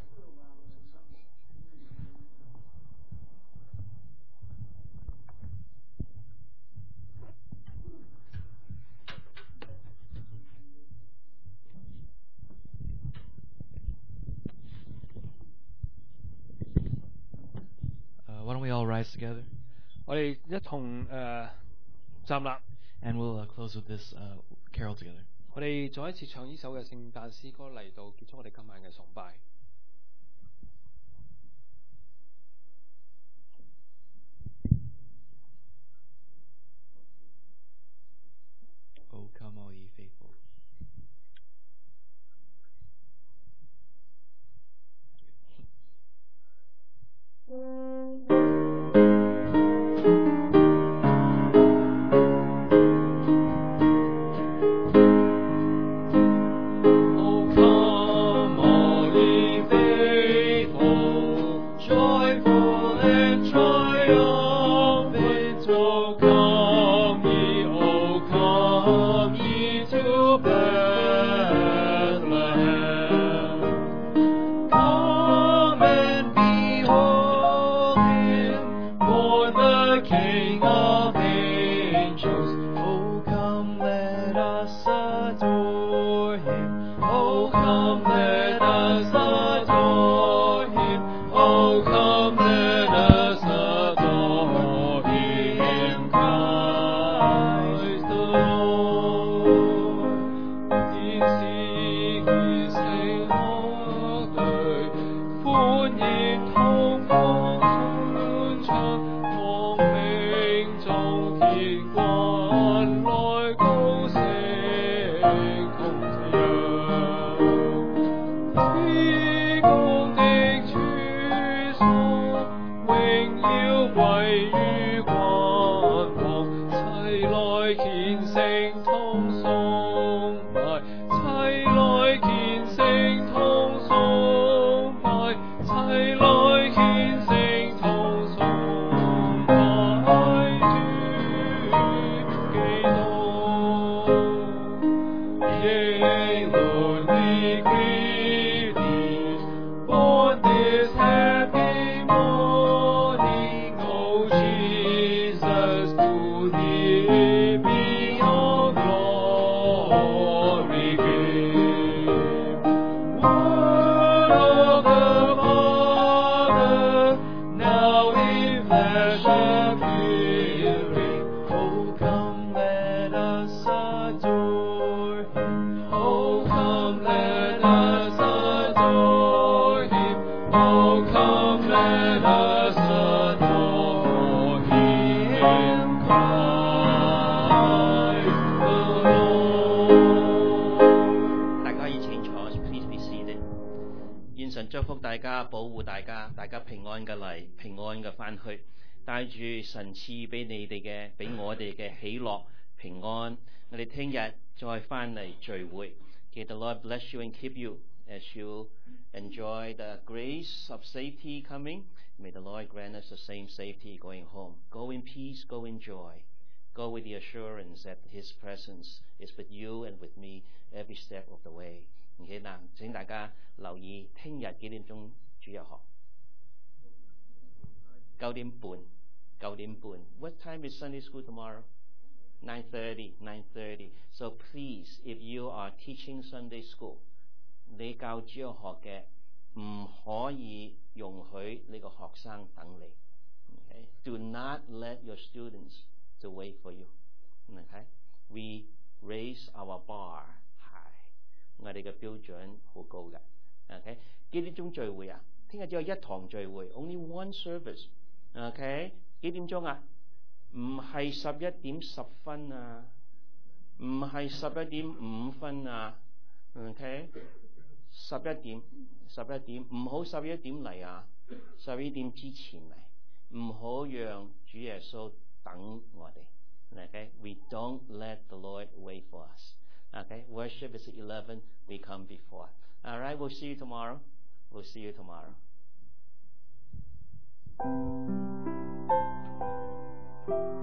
Uh, why don't we all rise together? 我哋一同誒、呃站立， And we'll uh, close with this uh, carol together. 我哋再一次唱呢首嘅聖誕詩歌嚟到結束我哋今晚嘅崇拜。 Oh, come all ye faithful. Oh, come all ye faithful, joyful and triumphant. Oh, come ye, oh, come ye to Bethlehem. Come and behold him, born the King of angels. Oh, come, let us adore him. Oh, come, let us adore him. Oh, come, let us adore him, Christ the Lord. In Sieg is a mother, 歡迎同風歡唱，光明中天君來高聲頌揚。天公的主所，榮耀歸於君王，齊來虔誠同崇拜，齊來虔誠同崇拜，齊來虔誠同崇拜主基督。Yea, Lord, we greet thee, born this happy morning. as appearing. Oh, come, let us adore Him. Oh, come, let us adore Him. Oh, come, let us adore Him, Christ the Lord. 大家可以請坐 ，please be seated。願神祝福大家，保護大家，大家平安嘅嚟，平安嘅翻去，帶住神賜俾你哋嘅，俾我哋嘅喜樂平安。我哋聽日再翻嚟聚會。May the Lord bless you and keep you as you enjoy the grace of safety coming. May the Lord grant us the same safety going home. Go in peace, go in joy. Go with the assurance that His presence is with you and with me every step of the way. 唔記得，請大家留意聽日幾點鐘主日學？九點半，九點半。What time is Sunday school tomorrow? nine thirty, nine thirty. So please, if you are teaching Sunday school, 你教主日學嘅唔可以容許呢個學生等你。Okay? Do not let your students to wait for you. Okay? We raise our bar high. 我哋嘅標準好高嘅。OK？ 幾點鐘聚會啊？聽日只有一堂聚會 ，only one service。OK？ 幾點鐘啊？唔係十一點十分啊，唔係十一點五分啊。OK？ 十一點，十一點，唔好十一點嚟啊！十一點之前嚟，唔好讓主耶穌等我哋。Okay? We don't let the Lord wait for us. Okay? Worship is at eleven. We come before. All right. We'll see you tomorrow. We'll see you tomorrow. Thank you.